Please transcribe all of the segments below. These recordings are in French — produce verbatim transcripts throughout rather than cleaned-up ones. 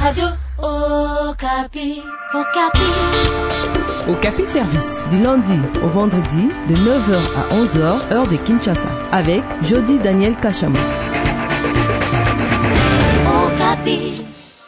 Radio Okapi. Okapi. Okapi Service, du lundi au vendredi, de neuf heures à onze heures, heure de Kinshasa, avec Jody Daniel Kachama. Okapi.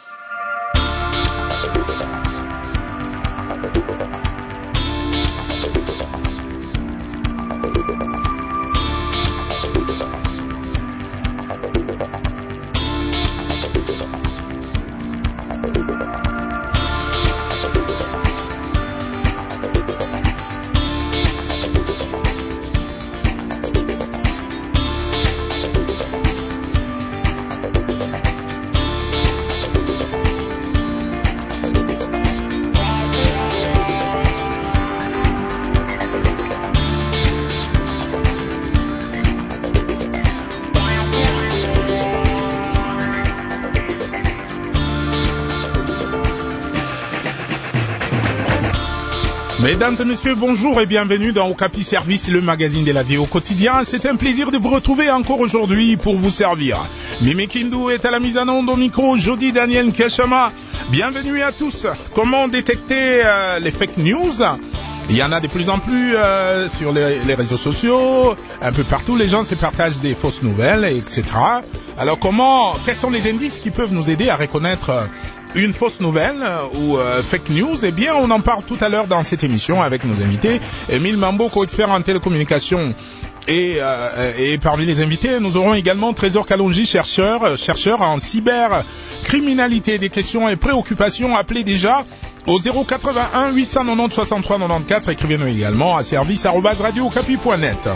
Mesdames et messieurs, bonjour et bienvenue dans Okapi Service, le magazine de la vie au quotidien. C'est un plaisir de vous retrouver encore aujourd'hui pour vous servir. Mimi Kindu est à la mise en onde au micro, Jody Daniel Kachama. Bienvenue à tous. Comment détecter euh, les fake news ? Il y en a de plus en plus euh, sur les, les réseaux sociaux, un peu partout, les gens se partagent des fausses nouvelles, et cetera. Alors comment, quels sont les indices qui peuvent nous aider à reconnaître euh, une fausse nouvelle ou euh, fake news? Eh bien, on en parle tout à l'heure dans cette émission avec nos invités. Émile Mambo, co-expert en télécommunication. Et, euh, et parmi les invités, nous aurons également Trésor Kalonji, chercheur, chercheur en cybercriminalité. Des questions et préoccupations, appelez déjà au zéro quatre-vingt-un huit cent quatre-vingt-dix soixante-trois quatre-vingt-quatorze. Écrivez-nous également à service arobase radio okapi point net.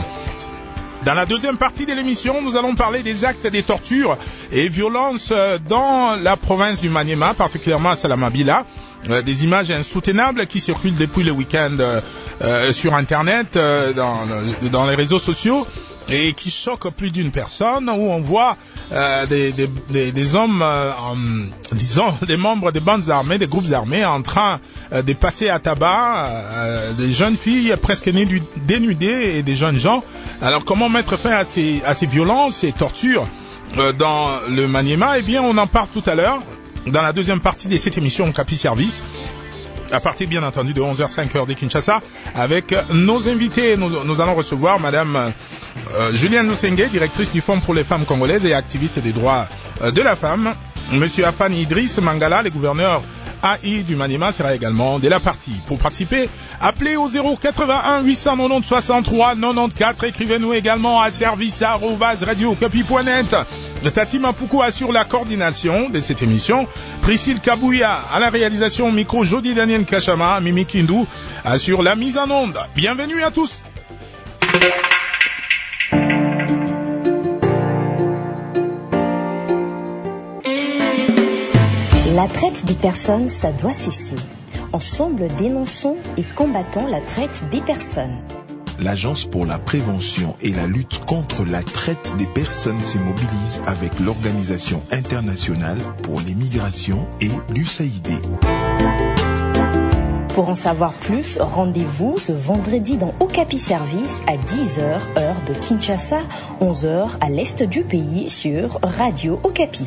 Dans la deuxième partie de l'émission, nous allons parler des actes des tortures et violences dans la province du Maniema, particulièrement à Salamabila. Euh, des images insoutenables qui circulent depuis le week-end euh, euh, sur Internet, euh, dans, dans les réseaux sociaux, et qui choquent plus d'une personne, où on voit euh, des, des, des, des hommes, euh, en, disons, des membres des bandes armées, des groupes armés, en train euh, de passer à tabac euh, des jeunes filles presque dénudées et des jeunes gens. Alors comment mettre fin à ces, à ces violences, ces tortures euh, dans le Maniema? Eh bien, on en parle tout à l'heure, dans la deuxième partie de cette émission Okapi Service, à partir bien entendu de onze heures cinq heures de Kinshasa, avec nos invités. Nous, nous allons recevoir Madame euh, Julienne Lusenge, directrice du Fonds pour les femmes congolaises et activiste des droits euh, de la femme. Monsieur Afani Idriss Mangala, le gouverneur A I du Maniema, sera également de la partie. Pour participer, appelez au zéro quatre-vingt-un huit cent quatre-vingt-dix soixante-trois quatre-vingt-quatorze. Écrivez-nous également à service arobase radio okapi point net. Tati Mapuku assure la coordination de cette émission. Priscille Kabouya à la réalisation micro, Jody Daniel Kachama, Mimi Kindu assure la mise en onde. Bienvenue à tous. La traite des personnes, ça doit cesser. Ensemble, dénonçons et combattons la traite des personnes. L'Agence pour la prévention et la lutte contre la traite des personnes se mobilise avec l'Organisation internationale pour les migrations et l'U S A I D. Pour en savoir plus, rendez-vous ce vendredi dans Okapi Service à dix heures, heure de Kinshasa, onze heures à l'est du pays sur Radio Okapi.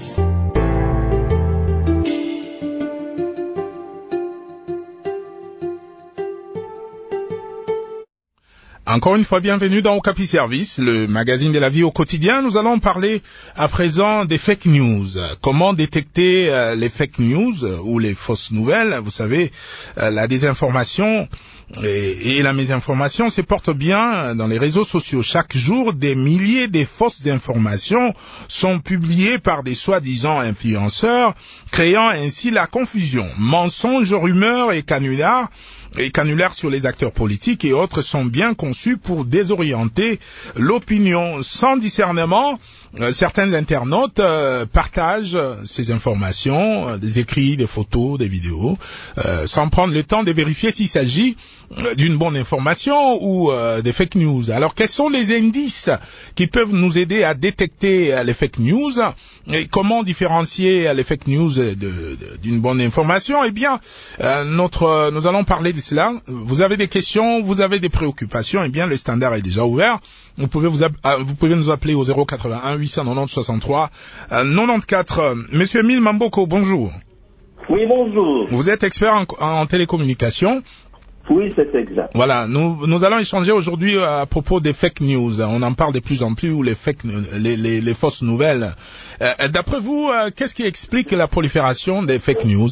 Encore une fois, bienvenue dans Okapi Service, le magazine de la vie au quotidien. Nous allons parler à présent des fake news. Comment détecter euh, les fake news euh, ou les fausses nouvelles? Vous savez, euh, la désinformation et, et la mésinformation se portent bien dans les réseaux sociaux. Chaque jour, des milliers de fausses informations sont publiées par des soi-disant influenceurs, créant ainsi la confusion. Mensonges, rumeurs et canulars et canulaires sur les acteurs politiques et autres sont bien conçus pour désorienter l'opinion. Sans discernement, euh, certains internautes euh, partagent ces informations, euh, des écrits, des photos, des vidéos, euh, sans prendre le temps de vérifier s'il s'agit euh, d'une bonne information ou euh, des fake news. Alors, quels sont les indices qui peuvent nous aider à détecter euh, les fake news et comment différencier euh, les fake news de, de, d'une bonne information? Eh bien, euh, notre, euh, nous allons parler de cela. Vous avez des questions, vous avez des préoccupations, eh bien, le standard est déjà ouvert. Vous pouvez vous, vous pouvez nous appeler au zéro quatre-vingt-un huit cent quatre-vingt-dix soixante-trois quatre-vingt-quatorze. Monsieur Émile Mamboko, bonjour. Oui, bonjour. Vous êtes expert en, en télécommunication. Oui, c'est exact. Voilà, nous, nous allons échanger aujourd'hui à propos des fake news. On en parle de plus en plus, ou les fake, les, les, les fausses nouvelles. Euh, d'après vous, euh, qu'est-ce qui explique la prolifération des fake news?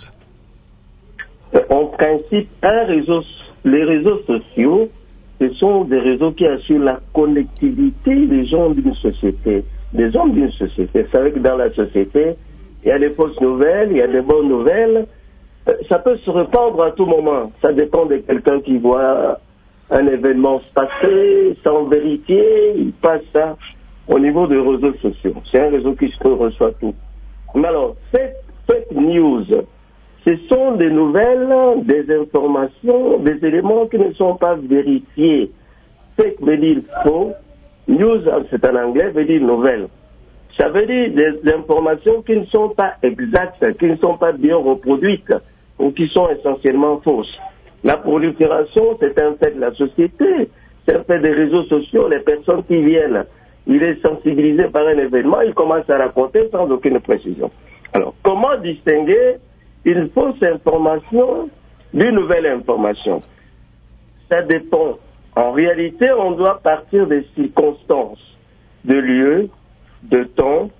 En principe, un réseau, les réseaux sociaux, ce sont des réseaux qui assurent la connectivité des gens d'une société, des hommes d'une société. Vous savez que dans la société, il y a des fausses nouvelles, il y a des bonnes nouvelles. Ça peut se répandre à tout moment. Ça dépend de quelqu'un qui voit un événement se passer sans vérifier, il passe ça au niveau des réseaux sociaux. C'est un réseau qui se reçoit tout. Mais alors, fake, fake news, ce sont des nouvelles, des informations, des éléments qui ne sont pas vérifiés. Fake veut dire faux, news, c'est en anglais, veut dire nouvelle. Ça veut dire des informations qui ne sont pas exactes, qui ne sont pas bien reproduites, ou qui sont essentiellement fausses. La prolifération, c'est un fait de la société, c'est un fait des réseaux sociaux, les personnes qui viennent, il est sensibilisé par un événement, il commence à raconter sans aucune précision. Alors, comment distinguer une fausse information d'une nouvelle information? Ça dépend. En réalité, on doit partir des circonstances, de lieu, de temps,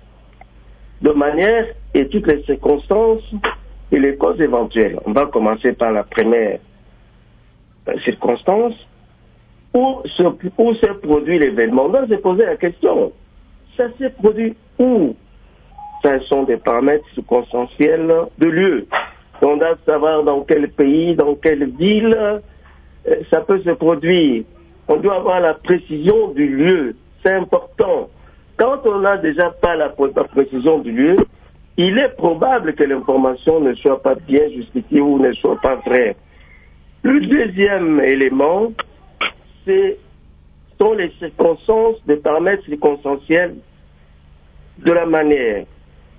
de manière et toutes les circonstances et les causes éventuelles. On va commencer par la première circonstance. Où se, où s'est produit l'événement? On doit se poser la question. Ça s'est produit où? Ce sont des paramètres circonstanciels de lieu. On doit savoir dans quel pays, dans quelle ville ça peut se produire. On doit avoir la précision du lieu. C'est important. Quand on n'a déjà pas la, la précision du lieu, il est probable que l'information ne soit pas bien justifiée ou ne soit pas vraie. Le deuxième élément, c'est sont les circonstances, des paramètres circonstanciels de la manière.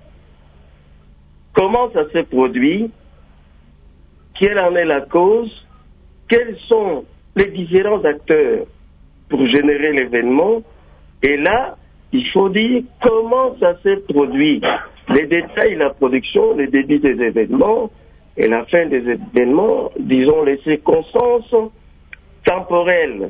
Comment ça s'est produit? Quelle en est la cause? Quels sont les différents acteurs pour générer l'événement? Et là, il faut dire comment ça s'est produit. Les détails, la production, le début des événements et la fin des événements, disons les circonstances temporelles.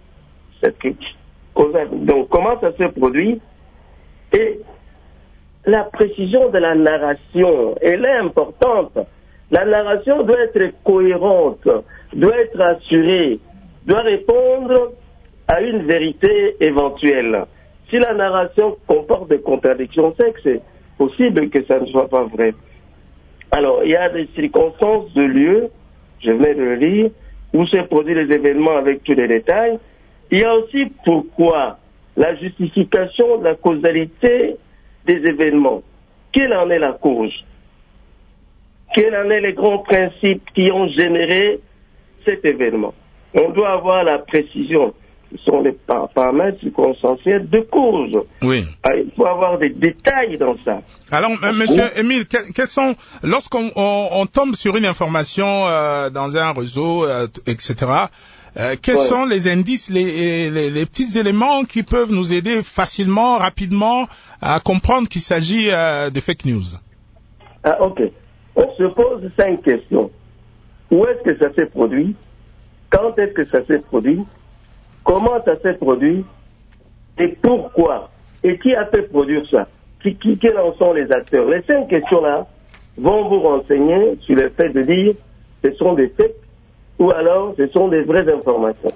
Donc, comment ça s'est produit? Et la précision de la narration, elle est importante. La narration doit être cohérente, doit être assurée, doit répondre à une vérité éventuelle. Si la narration comporte des contradictions, c'est que c'est possible que ça ne soit pas vrai. Alors, il y a des circonstances de lieu, je venais de le lire, où se produisent les événements avec tous les détails. Il y a aussi pourquoi, la justification de la causalité des événements. Quelle en est la cause? Quels en sont les grands principes qui ont généré cet événement? On doit avoir la précision. Ce sont les paramètres circonstanciels de cause. Oui. Il faut avoir des détails dans ça. Alors, euh, monsieur Émile, que, quels sont, lorsqu'on on, on tombe sur une information euh, dans un réseau, euh, et cetera, euh, quels ouais. sont les indices, les, les, les petits éléments qui peuvent nous aider facilement, rapidement, à comprendre qu'il s'agit euh, de fake news? Ah, ok. On se pose cinq questions. Où est-ce que ça s'est produit? Quand est-ce que ça s'est produit? Comment ça s'est produit? Et pourquoi? Et qui a fait produire ça? Qui, qui, quels en sont les acteurs? Les cinq questions-là vont vous renseigner sur le fait de dire ce sont des faits ou alors ce sont des vraies informations.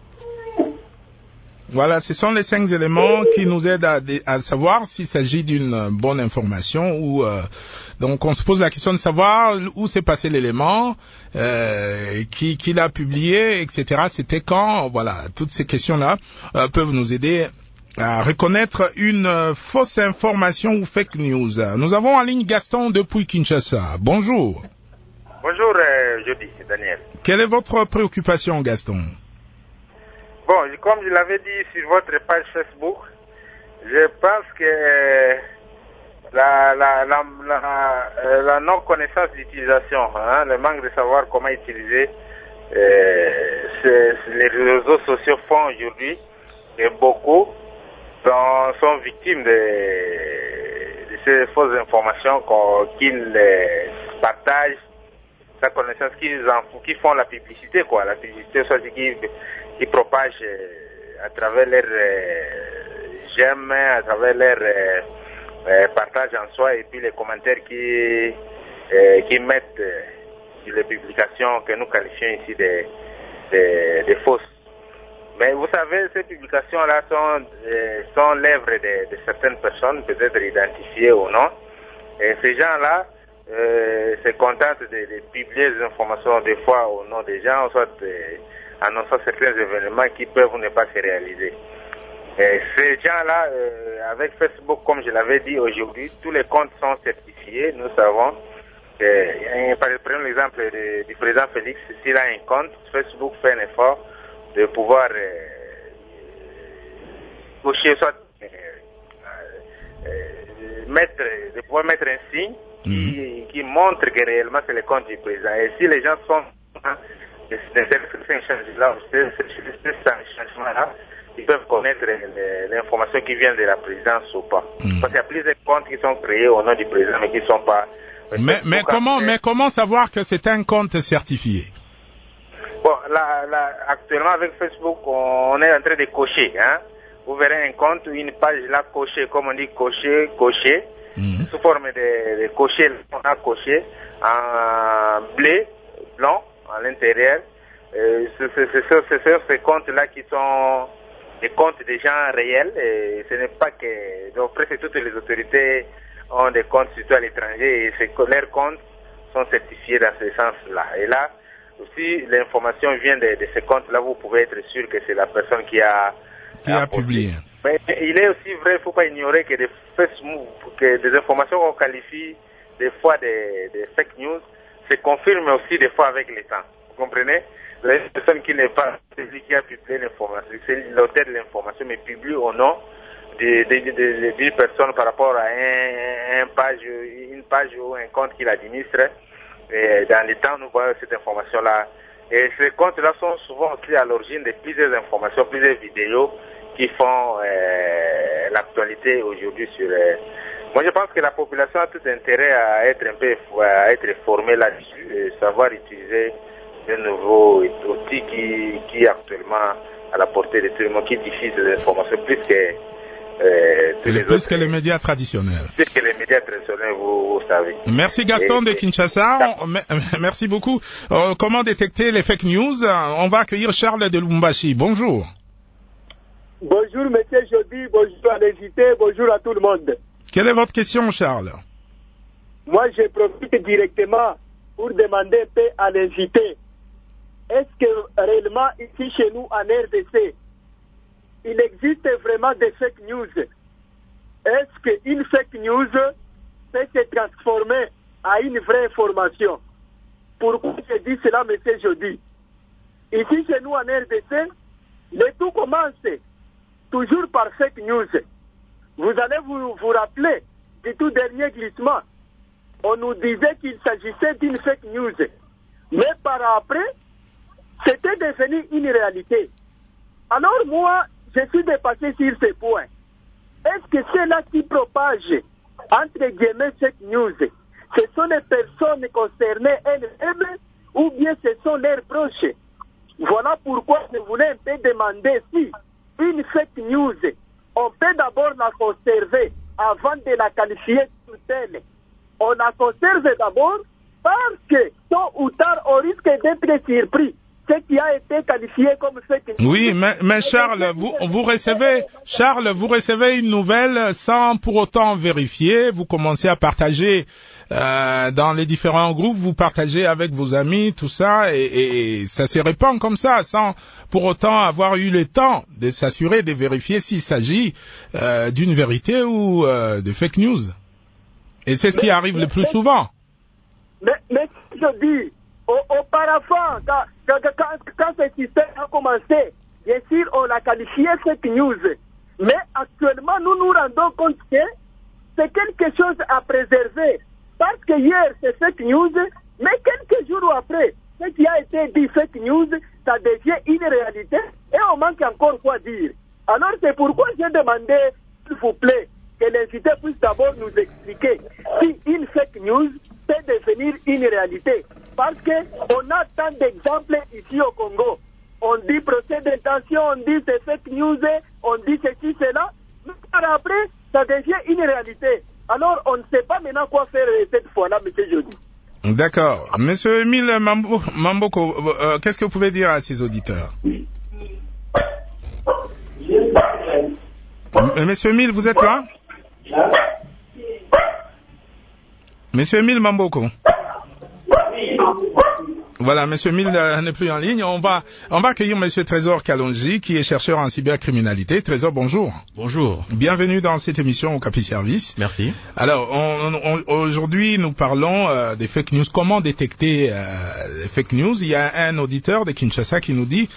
Voilà, ce sont les cinq éléments qui nous aident à, à savoir s'il s'agit d'une bonne information ou euh, donc on se pose la question de savoir où s'est passé l'élément, euh, qui, qui l'a publié, et cetera. C'était quand, voilà, toutes ces questions-là euh, peuvent nous aider à reconnaître une euh, fausse information ou fake news. Nous avons en ligne Gaston depuis Kinshasa. Bonjour. Bonjour, euh, Jody, Daniel. Quelle est votre préoccupation, Gaston? Bon, comme je l'avais dit sur votre page Facebook, je pense que la, la, la, la, la non-connaissance d'utilisation, hein, le manque de savoir comment utiliser euh, ce, les réseaux sociaux font aujourd'hui, et beaucoup sont, sont victimes de, de ces fausses informations qu'ils partagent sa connaissance, qui, en, qui font la publicité, quoi, la publicité, soit qui, qui propagent euh, à travers leurs euh, j'aime, à travers leurs euh, euh, partages en soi, et puis les commentaires qui, euh, qui mettent euh, sur les publications que nous qualifions ici de, de, de fausses. Mais vous savez, ces publications-là sont, euh, sont l'œuvre de, de certaines personnes, peut-être identifiées ou non. Et ces gens-là euh, se contentent de, de publier des informations, des fois au nom des gens, soit euh, annonçant certains événements qui peuvent ne pas se réaliser. Et ces gens-là, euh, avec Facebook, comme je l'avais dit aujourd'hui, tous les comptes sont certifiés. Nous savons, euh, par exemple, l'exemple de, du président Félix, s'il a un compte, Facebook fait un effort de pouvoir euh, cocher, soit euh, euh, mettre, de pouvoir mettre un signe qui, qui montre que réellement c'est le compte du président. Et si les gens sont de ces changements-là, ils peuvent connaître l'information qui vient de la présidence ou pas. Mmh. Parce qu'il y a plusieurs comptes qui sont créés au nom du président, mais qui ne sont pas. Mais, mais comment, mais comment savoir que c'est un compte certifié? Bon, là, là, actuellement avec Facebook, on est en train de cocher, hein. Vous verrez un compte ou une page là cochée, comme on dit cocher, cocher, mmh. sous forme de, de cocher, on a coché en bleu, blanc, à l'intérieur. Euh, c'est sur ces comptes-là qui sont des comptes des gens réels, et ce n'est pas que, donc presque toutes les autorités ont des comptes surtout à l'étranger, et ces, leurs comptes sont certifiés dans ce sens-là. Et là, aussi, l'information vient de, de ces comptes-là, vous pouvez être sûr que c'est la personne qui a, qui a, a publié. Mais il est aussi vrai, il ne faut pas ignorer que des Facebook, que des informations qu'on qualifie des fois des, des fake news se confirment aussi des fois avec le temps. Vous comprenez? La personne qui n'est pas celui qui a publié l'information, c'est l'auteur de l'information, mais publie au nom d'une personne par rapport à un, un page, une page ou un compte qu'il administre. Et dans les temps, nous voyons cette information-là. Et ces comptes-là sont souvent aussi à l'origine de plusieurs informations, plusieurs vidéos qui font euh, l'actualité aujourd'hui sur... Euh... Moi, je pense que la population a tout intérêt à être un peu à être formée là-dessus et savoir utiliser de nouveaux outils qui, qui actuellement à la portée de tout le monde, qui diffusent des informations plus que euh, tous les plus autres, que les médias traditionnels. Plus que les médias traditionnels, vous, vous savez. Merci Gaston et, de Kinshasa. On, merci beaucoup. Euh, comment détecter les fake news? On va accueillir Charles de Lubumbashi. Bonjour. Bonjour Monsieur Jody, bonjour à l'invité, bonjour à tout le monde. Quelle est votre question, Charles? Moi, je profite directement pour demander un peu à l'invité. Est-ce que réellement ici chez nous en R D C, il existe vraiment des fake news? Est-ce qu'une fake news peut se transformer à une vraie information? Pourquoi je dis cela, monsieur Jody? Ici chez nous en R D C, le tout commence toujours par fake news. Vous allez vous, vous rappeler du tout dernier glissement. On nous disait qu'il s'agissait d'une fake news. Mais par après, c'était devenu une réalité. Alors moi, je suis dépassé sur ce point. Est-ce que ceux-là qui propagent, entre guillemets, fake news, ce sont les personnes concernées elles-mêmes ou bien ce sont leurs proches? Voilà pourquoi je voulais un peu demander si une fake news, on peut d'abord la conserver avant de la qualifier de telle. On la conserve d'abord parce que tôt ou tard, on risque d'être surpris. Ce qui a été qualifié comme fake news. Oui, mais, mais Charles, vous, vous recevez, Charles, vous recevez une nouvelle sans pour autant vérifier. Vous commencez à partager euh, dans les différents groupes, vous partagez avec vos amis, tout ça, et, et ça se répand comme ça, sans pour autant avoir eu le temps de s'assurer, de vérifier s'il s'agit euh, d'une vérité ou euh, de fake news. Et c'est ce qui arrive le plus souvent. Mais, mais je dis, auparavant, quand, quand, quand, quand ce système a commencé, bien sûr, on l'a qualifié fake news. Mais actuellement, nous nous rendons compte que c'est quelque chose à préserver. Parce que hier, c'est fake news, mais quelques jours après, ce qui a été dit fake news, ça devient une réalité et on manque encore quoi dire. Alors c'est pourquoi j'ai demandé, s'il vous plaît, que l'invité puisse d'abord nous expliquer si une fake news peut c'est devenir une réalité. Parce qu'on a tant d'exemples ici au Congo. On dit procès d'intention, on dit c'est fake news, on dit ceci, cela. Mais après, ça devient une réalité. Alors, on ne sait pas maintenant quoi faire cette fois-là, M. Jody. D'accord. Monsieur Émile Mambo, Mamboko, euh, qu'est-ce que vous pouvez dire à ces auditeurs? M- Monsieur Émile, vous êtes là? Monsieur Émile Mamboko. Voilà, Monsieur Mille euh, n'est plus en ligne. On va, on va accueillir Monsieur Trésor Kalonji, qui est chercheur en cybercriminalité. Trésor, bonjour. Bonjour. Bienvenue dans cette émission au Capi Service. Merci. Alors, on, on, aujourd'hui, nous parlons euh, des fake news. Comment détecter euh, les fake news? Il y a un auditeur de Kinshasa qui nous dit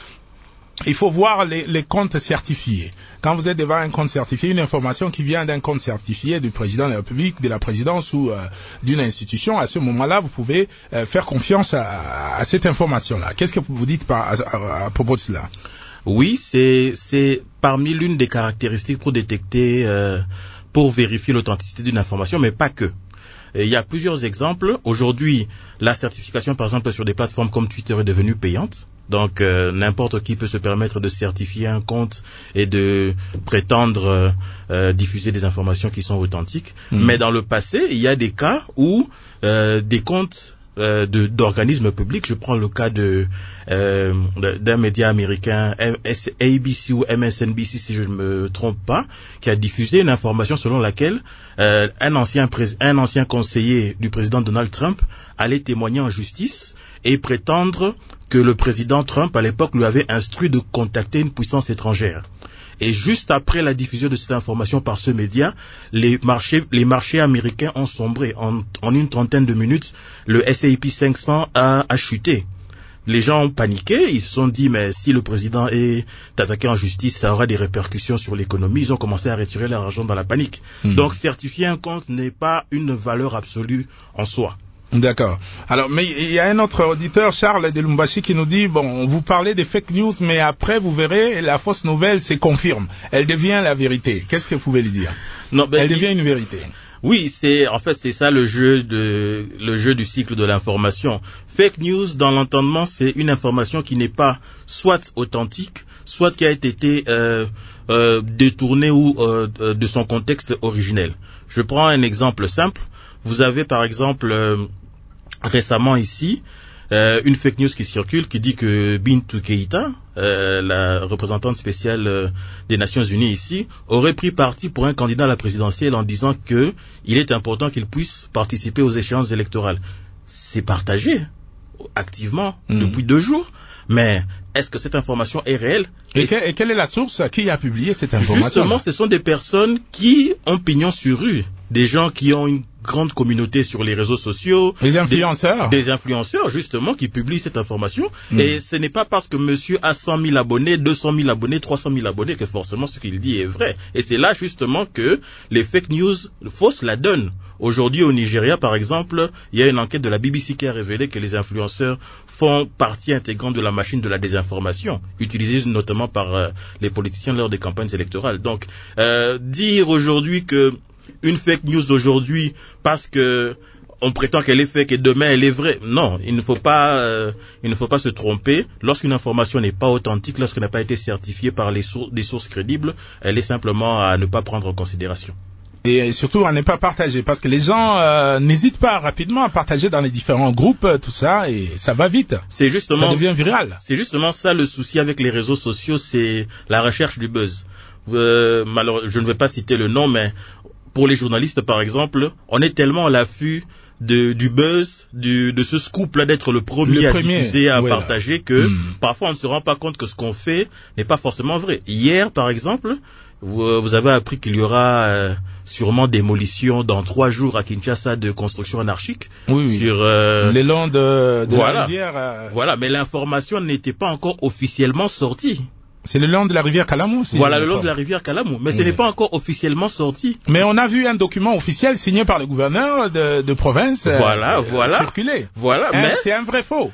il faut voir les, les comptes certifiés. Quand vous êtes devant un compte certifié, une information qui vient d'un compte certifié du président de la République, de la présidence ou euh, d'une institution, à ce moment-là, vous pouvez euh, faire confiance à, à cette information-là. Qu'est-ce que vous vous dites par, à, à, à propos de cela? Oui, c'est, c'est parmi l'une des caractéristiques pour détecter, euh, pour vérifier l'authenticité d'une information, mais pas que. Il y a plusieurs exemples. Aujourd'hui, la certification, par exemple, sur des plateformes comme Twitter est devenue payante. Donc, euh, n'importe qui peut se permettre de certifier un compte et de prétendre euh, diffuser des informations qui sont authentiques. Mmh. Mais dans le passé, il y a des cas où euh, des comptes euh, de, d'organismes publics, je prends le cas de euh, d'un média américain, A B C ou M S N B C si je ne me trompe pas, qui a diffusé une information selon laquelle euh, un ancien pré- un ancien conseiller du président Donald Trump allait témoigner en justice et prétendre que le président Trump à l'époque lui avait instruit de contacter une puissance étrangère. Et juste après la diffusion de cette information par ce média, les marchés, les marchés américains ont sombré. En, en une trentaine de minutes, le S and P cinq cents a, a chuté. Les gens ont paniqué, ils se sont dit, mais si le président est attaqué en justice, ça aura des répercussions sur l'économie. Ils ont commencé à retirer leur argent dans la panique. Mmh. Donc, certifier un compte n'est pas une valeur absolue en soi. D'accord. Alors, mais il y a un autre auditeur, Charles de Lumbashi, qui nous dit, bon, vous parlez des fake news, mais après, vous verrez, la fausse nouvelle se confirme. Elle devient la vérité. Qu'est-ce que vous pouvez lui dire? Non, ben, Elle devient une vérité. Oui, c'est, en fait, c'est ça le jeu de, le jeu du cycle de l'information. Fake news, dans l'entendement, c'est une information qui n'est pas soit authentique, soit qui a été, euh, euh, détournée ou, euh, de son contexte originel. Je prends un exemple simple. Vous avez, par exemple, euh, récemment ici, euh, une fake news qui circule qui dit que Bintou Keïta, euh, la représentante spéciale euh, des Nations Unies ici, aurait pris parti pour un candidat à la présidentielle en disant que il est important qu'il puisse participer aux échéances électorales. C'est partagé activement mmh. depuis deux jours, mais est-ce que cette information est réelle? Et, et, que, et quelle est la source? Qui a publié cette information? Justement, ce sont des personnes qui ont pignon sur rue, des gens qui ont une grande communauté sur les réseaux sociaux. Les influenceurs. Des, des influenceurs, justement, qui publient cette information. Mmh. Et ce n'est pas parce que monsieur a cent mille abonnés, deux cent mille abonnés, trois cent mille abonnés que forcément ce qu'il dit est vrai. Et c'est là, justement, que les fake news fausses la donnent. Aujourd'hui, au Nigeria, par exemple, il y a une enquête de la B B C qui a révélé que les influenceurs font partie intégrante de la machine de la désinformation, utilisée notamment par euh, les politiciens lors des campagnes électorales. Donc, euh, dire aujourd'hui que une fake news aujourd'hui parce que on prétend qu'elle est fake et demain elle est vraie. Non, il ne faut pas, euh, il ne faut pas se tromper. Lorsqu'une information n'est pas authentique, lorsqu'elle n'a pas été certifiée par les sources, des sources crédibles, elle est simplement à ne pas prendre en considération. Et surtout à ne pas partager, parce que les gens euh, n'hésitent pas rapidement à partager dans les différents groupes, tout ça, et ça va vite. C'est justement, ça devient viral. C'est justement ça le souci avec les réseaux sociaux, c'est la recherche du buzz. Euh, malheureusement, je ne vais pas citer le nom, mais pour les journalistes, par exemple, on est tellement à l'affût de, du buzz, du, de ce scoop-là d'être le premier, le premier à diffuser, à voilà. partager, que mmh. parfois on ne se rend pas compte que ce qu'on fait n'est pas forcément vrai. Hier, par exemple, vous, vous avez appris qu'il y aura euh, sûrement démolition dans trois jours à Kinshasa de construction anarchique. Oui, oui. Sur euh, les longs de, de voilà. la rivière. Euh... Voilà, mais l'information n'était pas encore officiellement sortie. C'est le long de la rivière Kalamou. Si voilà, le long de la rivière Kalamou. Mais oui. ce n'est pas encore officiellement sorti. Mais on a vu un document officiel signé par le gouverneur de, de province. Voilà, euh, voilà. Circuler. Voilà, hein, mais. C'est un vrai faux.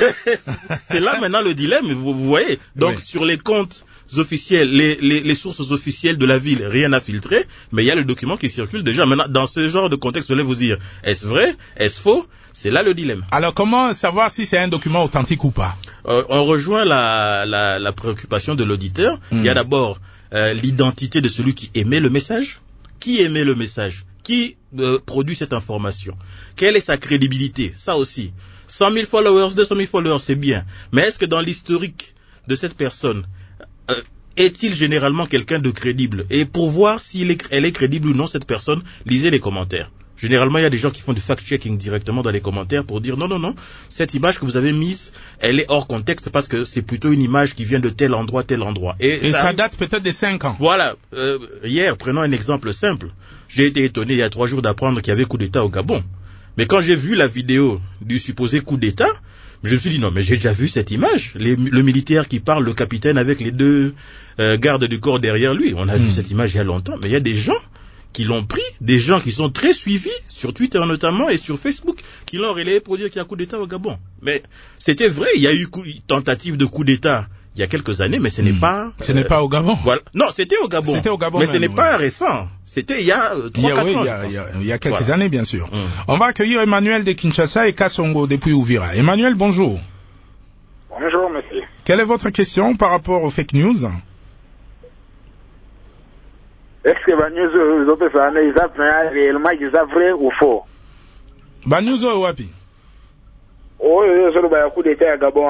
C'est là maintenant le dilemme, vous, vous voyez. Donc, oui. sur les comptes officiels, les, les, les sources officielles de la ville, rien n'a filtré, mais il y a le document qui circule déjà. Maintenant, dans ce genre de contexte, vous allez vous dire, est-ce vrai? Est-ce faux? C'est là le dilemme. Alors, comment savoir si c'est un document authentique ou pas? euh, On rejoint la, la, la préoccupation de l'auditeur. Mm. Il y a d'abord euh, l'identité de celui qui émet le message. Qui émet le message? Qui euh, produit cette information? Quelle est sa crédibilité? Ça aussi. cent mille followers, deux cent mille followers, c'est bien. Mais est-ce que dans l'historique de cette personne, euh, est-il généralement quelqu'un de crédible? Et pour voir si elle est crédible ou non, cette personne, lisez les commentaires. Généralement, il y a des gens qui font du fact-checking directement dans les commentaires pour dire non, non, non, cette image que vous avez mise, elle est hors contexte parce que c'est plutôt une image qui vient de tel endroit, tel endroit. Et, Et ça, ça date peut-être de cinq ans. Voilà. Euh, hier, prenons un exemple simple. J'ai été étonné il y a trois jours d'apprendre qu'il y avait coup d'État au Gabon. Mais quand j'ai vu la vidéo du supposé coup d'État, je me suis dit non, mais j'ai déjà vu cette image. Les, le militaire qui parle, le capitaine avec les deux euh, gardes du corps derrière lui. On a mmh. vu cette image il y a longtemps. Mais il y a des gens qui l'ont pris, des gens qui sont très suivis, sur Twitter notamment et sur Facebook, qui l'ont relayé pour dire qu'il y a coup d'État au Gabon. Mais c'était vrai, il y a eu coup, tentative de coup d'État il y a quelques années, mais ce n'est mmh. pas... Ce euh, n'est pas au Gabon. Voilà. Non, c'était au Gabon. C'était au Gabon. Mais même, ce n'est ouais. pas récent. C'était il y a trois quatre ans. Il y a, il y a, il y a quelques voilà. années, bien sûr. Mmh. On va accueillir Emmanuel de Kinshasa et Kassongo depuis Uvira. Emmanuel, bonjour. Bonjour, monsieur. Quelle est votre question par rapport aux fake news? Est-ce que les news ont fait réellement vrai ou faux? Ba news ou wapi? Oh, je vais coup d'État à Gabon.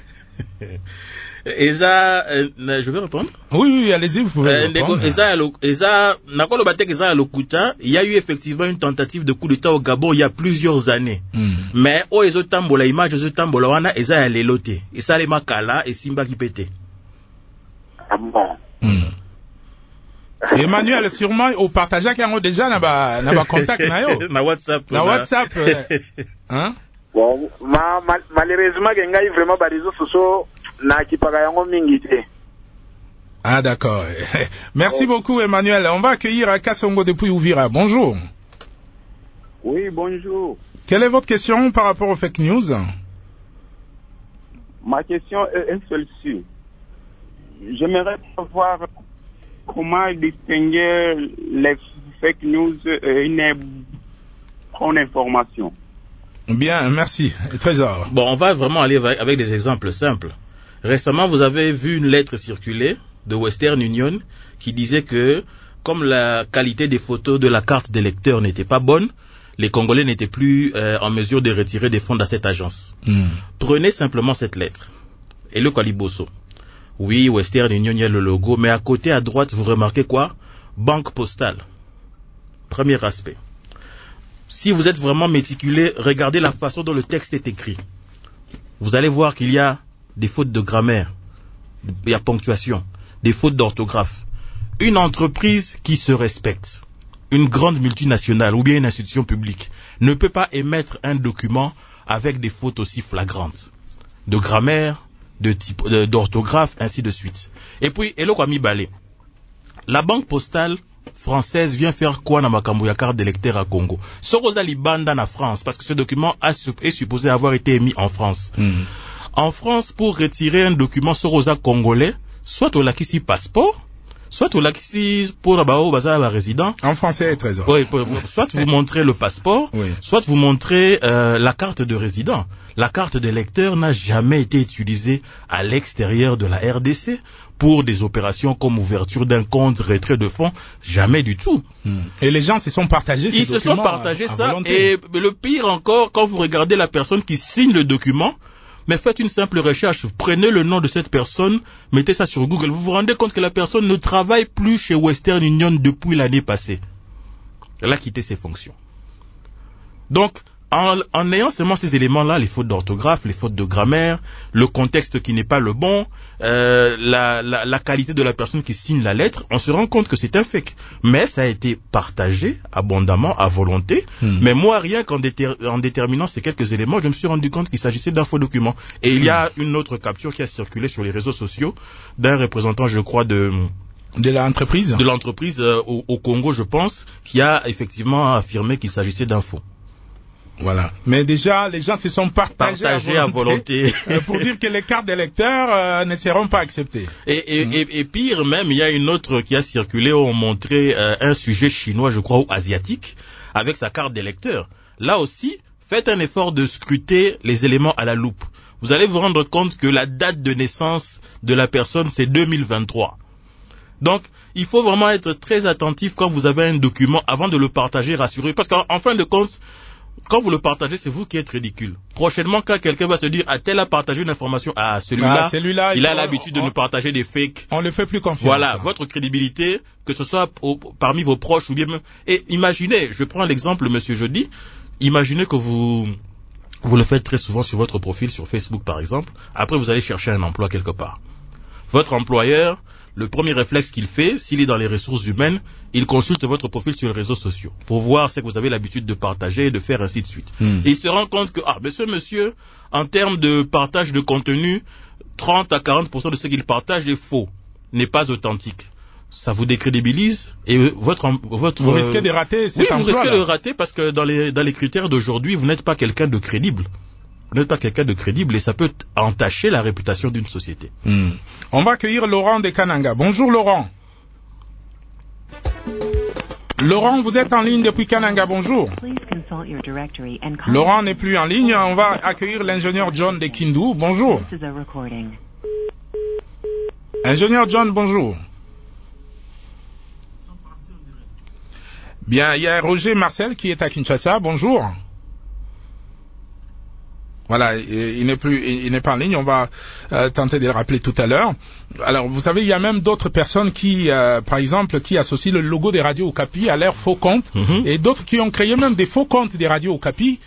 Eza, euh, je vais répondre. Oui, oui, allez-y, vous pouvez euh, répondre. Eza, Eza, nakolo batek Eza Lokuta, il y a eu effectivement une tentative de coup d'État au Gabon il y a plusieurs années. Mm. Mais oh, Ezo Tambola, image Ezo Tambola, wana Eza ya lelote. Eza le makala et Simba qui pète. Ah bon? Mm. Emmanuel, sûrement, au partage qui ont déjà na ba na ba contact na yo. Na WhatsApp. Na WhatsApp. Euh, hein? Bon, ma, ma, malheureusement, il y a vraiment des réseaux sociaux na qui parlent mingi. Ah d'accord. Merci oh. beaucoup Emmanuel. On va accueillir Kassongo depuis Uvira. Bonjour. Oui, bonjour. Quelle est votre question par rapport aux fake news? Ma question est celle-ci. J'aimerais savoir comment distinguer les fake news et une bonne information. Bien, merci. Trésor. Bon, on va vraiment aller avec des exemples simples. Récemment, vous avez vu une lettre circuler de Western Union qui disait que comme la qualité des photos de la carte des lecteurs n'était pas bonne, les Congolais n'étaient plus euh, en mesure de retirer des fonds à cette agence. Mm. Prenez simplement cette lettre. Et le Kaliboso. Oui, Western Union, il y a le logo, mais à côté, à droite, vous remarquez quoi? Banque postale. Premier aspect. Si vous êtes vraiment méticulé, regardez la façon dont le texte est écrit. Vous allez voir qu'il y a des fautes de grammaire, il y a ponctuation, des fautes d'orthographe. Une entreprise qui se respecte, une grande multinationale ou bien une institution publique, ne peut pas émettre un document avec des fautes aussi flagrantes. De grammaire, de type, de, d'orthographe, ainsi de suite. Et puis, Elo Kwami Balé, la banque postale française vient faire quoi dans Makambo ya carte d'électeur à Congo? Sorosa Libanda na France, parce que ce document a, est supposé avoir été émis en France. Mm. En France, pour retirer un document Sorosa congolais, soit au lakisi passeport, soit au lakisi pour abao baza ba résident. En français, trésor. Oui, soit vous montrez le passeport, oui. Soit vous montrez euh, la carte de résident. La carte d'électeur n'a jamais été utilisée à l'extérieur de la R D C pour des opérations comme ouverture d'un compte, retrait de fonds, jamais du tout. Hmm. Et les gens se sont partagés ces Ils se sont partagés à, à ça, volonté. Et le pire encore, quand vous regardez la personne qui signe le document, mais faites une simple recherche, prenez le nom de cette personne, mettez ça sur Google, vous vous rendez compte que la personne ne travaille plus chez Western Union depuis l'année passée. Elle a quitté ses fonctions. Donc, En, en ayant seulement ces éléments-là, les fautes d'orthographe, les fautes de grammaire, le contexte qui n'est pas le bon, euh, la, la, la qualité de la personne qui signe la lettre, on se rend compte que c'est un fake. Mais ça a été partagé abondamment, à volonté. Mmh. Mais moi, rien qu'en déter, en déterminant ces quelques éléments, je me suis rendu compte qu'il s'agissait d'un faux document. Et il y a une autre capture qui a circulé sur les réseaux sociaux d'un représentant, je crois, de... De l'entreprise De l'entreprise euh, au, au Congo, je pense, qui a effectivement affirmé qu'il s'agissait d'un faux. Voilà. Mais déjà, les gens se sont partagés, partagés à volonté, à volonté. pour dire que les cartes d'électeurs euh, ne seront pas acceptées. Et, et, mmh. et, et pire même, il y a une autre qui a circulé où on montrait euh, un sujet chinois, je crois, ou asiatique, avec sa carte d'électeur. Là aussi, faites un effort de scruter les éléments à la loupe. Vous allez vous rendre compte que la date de naissance de la personne, c'est deux mille vingt-trois. Donc, il faut vraiment être très attentif quand vous avez un document avant de le partager, rassurez. Parce qu'en en fin de compte, quand vous le partagez, c'est vous qui êtes ridicule. Prochainement, quand quelqu'un va se dire, ah, tel a partagé une information, ah, celui-là, ah, celui-là il, il a l'habitude de nous partager des fakes. On ne fait plus confiance. Voilà, ça. Votre crédibilité, que ce soit au, parmi vos proches ou bien même... Et imaginez, je prends l'exemple, monsieur Jody, imaginez que vous... Vous le faites très souvent sur votre profil, sur Facebook par exemple. Après, vous allez chercher un emploi quelque part. Votre employeur, le premier réflexe qu'il fait, s'il est dans les ressources humaines, il consulte votre profil sur les réseaux sociaux pour voir ce que vous avez l'habitude de partager et de faire ainsi de suite. Mm. Et il se rend compte que, ah, monsieur, monsieur, en termes de partage de contenu, trente à quarante pour cent de ce qu'il partage est faux, n'est pas authentique. Ça vous décrédibilise et votre votre vous risquez de rater cet oui, emploi, vous risquez là. de rater parce que dans les dans les critères d'aujourd'hui, vous n'êtes pas quelqu'un de crédible. Vous n'êtes pas quelqu'un de crédible et ça peut entacher la réputation d'une société. Hmm. On va accueillir Laurent de Kananga. Bonjour Laurent. Laurent, vous êtes en ligne depuis Kananga. Bonjour. Laurent n'est plus en ligne. On va accueillir l'ingénieur John de Kindu. Bonjour. Ingénieur John, bonjour. Bien, il y a Roger Marcel qui est à Kinshasa. Bonjour. Voilà, il n'est plus, il n'est pas en ligne. On va euh, tenter de le rappeler tout à l'heure. Alors, vous savez, il y a même d'autres personnes qui, euh, par exemple, qui associent le logo des radios Okapi à leur faux compte, mm-hmm. et d'autres qui ont créé même des faux comptes des radios Okapi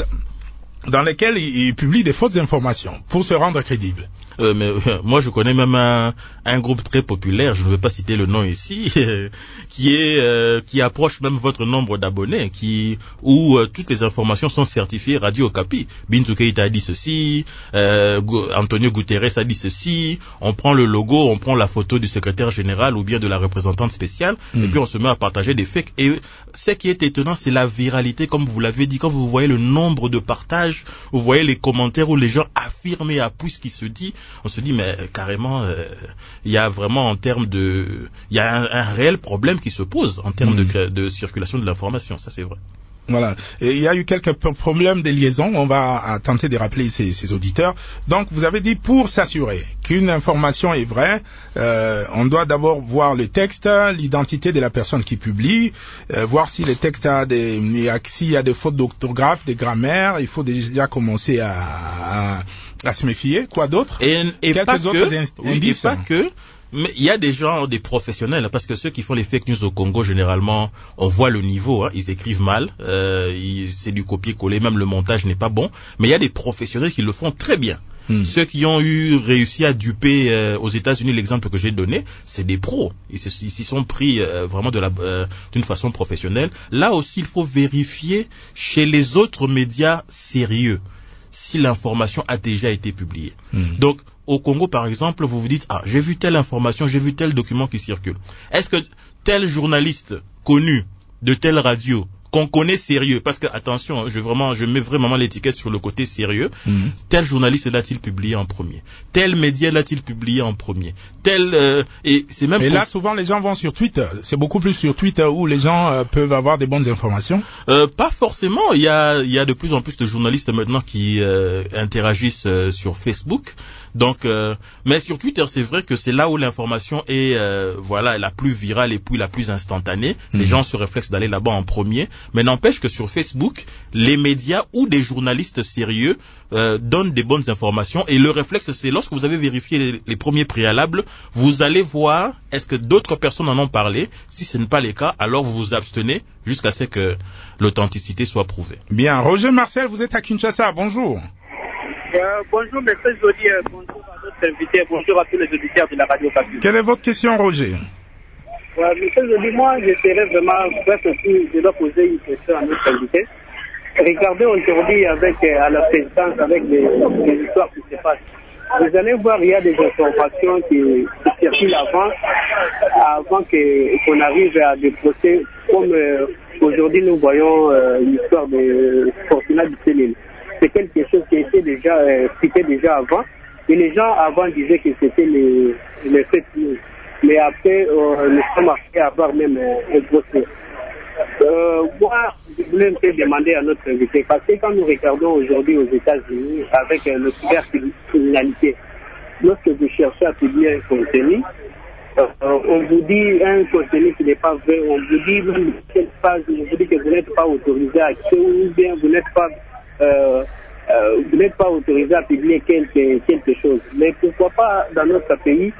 dans lesquels ils, ils publient des fausses informations pour se rendre crédibles. Euh, mais euh, moi je connais même un, un groupe très populaire, je ne vais pas citer le nom ici, euh, qui est euh, qui approche même votre nombre d'abonnés, qui où euh, toutes les informations sont certifiées Radio Okapi. Bintou Keïta a dit ceci, euh, Antonio Guterres a dit ceci. On prend le logo, on prend la photo du secrétaire général ou bien de la représentante spéciale, mmh. et puis on se met à partager des fakes. Et ce qui est étonnant, c'est la viralité, comme vous l'avez dit, quand vous voyez le nombre de partages, vous voyez les commentaires où les gens affirment et appuient ce qui se dit. On se dit, mais carrément, il euh, y a vraiment en termes de... Il y a un, un réel problème qui se pose en termes mmh. de, de circulation de l'information, ça c'est vrai. Voilà. Et il y a eu quelques problèmes de liaison. On va tenter de rappeler ces, ces auditeurs. Donc, vous avez dit, pour s'assurer qu'une information est vraie, euh, on doit d'abord voir le texte, l'identité de la personne qui publie, euh, voir si le texte a des, s'il y a des fautes d'orthographe, des grammaires. Il faut déjà commencer à, à, à se méfier. Quoi d'autre? Et, et quelques pas autres que, indices. Oui, et pas que. Mais il y a des gens, des professionnels, parce que ceux qui font les fake news au Congo, généralement, on voit le niveau, hein, ils écrivent mal, euh, ils, c'est du copier-coller, même le montage n'est pas bon, mais il y a des professionnels qui le font très bien. Hmm. Ceux qui ont eu réussi à duper euh, aux États-Unis, l'exemple que j'ai donné, c'est des pros. Ils s'y sont pris euh, vraiment de la, euh, d'une façon professionnelle. Là aussi, il faut vérifier chez les autres médias sérieux si l'information a déjà été publiée. Hmm. Donc, au Congo, par exemple, vous vous dites, ah, j'ai vu telle information, j'ai vu tel document qui circule. Est-ce que tel journaliste connu de telle radio, qu'on connaît sérieux, parce que, attention, je vraiment, je mets vraiment l'étiquette sur le côté sérieux, mmh. tel journaliste l'a-t-il publié en premier? Tel média l'a-t-il publié en premier? Tel, euh, et c'est même... Et là, souvent, les gens vont sur Twitter. C'est beaucoup plus sur Twitter où les gens euh, peuvent avoir des bonnes informations. Euh, pas forcément. Il y a, il y a de plus en plus de journalistes maintenant qui euh, interagissent euh, sur Facebook. Donc, euh, mais sur Twitter, c'est vrai que c'est là où l'information est, euh, voilà, la plus virale et puis la plus instantanée. Mmh. Les gens se réflexent d'aller là-bas en premier. Mais n'empêche que sur Facebook, les médias ou des journalistes sérieux euh, donnent des bonnes informations. Et le réflexe, c'est lorsque vous avez vérifié les, les premiers préalables, vous allez voir est-ce que d'autres personnes en ont parlé. Si ce n'est pas le cas, alors vous vous abstenez jusqu'à ce que l'authenticité soit prouvée. Bien. Roger Marcel, vous êtes à Kinshasa. Bonjour. Euh, bonjour, M. Jody. Euh, bonjour à notre invité. Bonjour à tous les auditeurs de la radio Okapi. Quelle est votre question, Roger? Ouais, M. Jody, moi, j'essaierai vraiment, bref, aussi, je dois poser une question à notre invité. Regardez aujourd'hui avec, euh, à la présidence, avec les, les histoires qui se passent. Vous allez voir, il y a des informations qui, qui circulent avant, avant que, qu'on arrive à des procès, comme euh, aujourd'hui nous voyons euh, l'histoire de Fortuna Dutelil. C'est quelque chose qui était déjà euh, cité déjà avant. Et les gens avant disaient que c'était les, les fake news. Mais après, euh, nous sommes arrivés à avoir même euh, un procès. Euh, moi, je voulais me demander à notre invité, parce que quand nous regardons aujourd'hui aux États-Unis avec euh, le cybercriminalité, lorsque vous cherchez à publier un contenu, euh, on vous dit un contenu qui n'est pas vrai, on vous dit même quelle page, on vous dit que vous n'êtes pas autorisé à accès ou bien vous n'êtes pas, euh, euh, vous n'êtes pas autorisé à publier quelque, quelque chose. Mais pourquoi pas dans notre pays,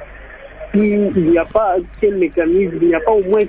s'il n'y a pas quel mécanisme, il n'y a pas au moins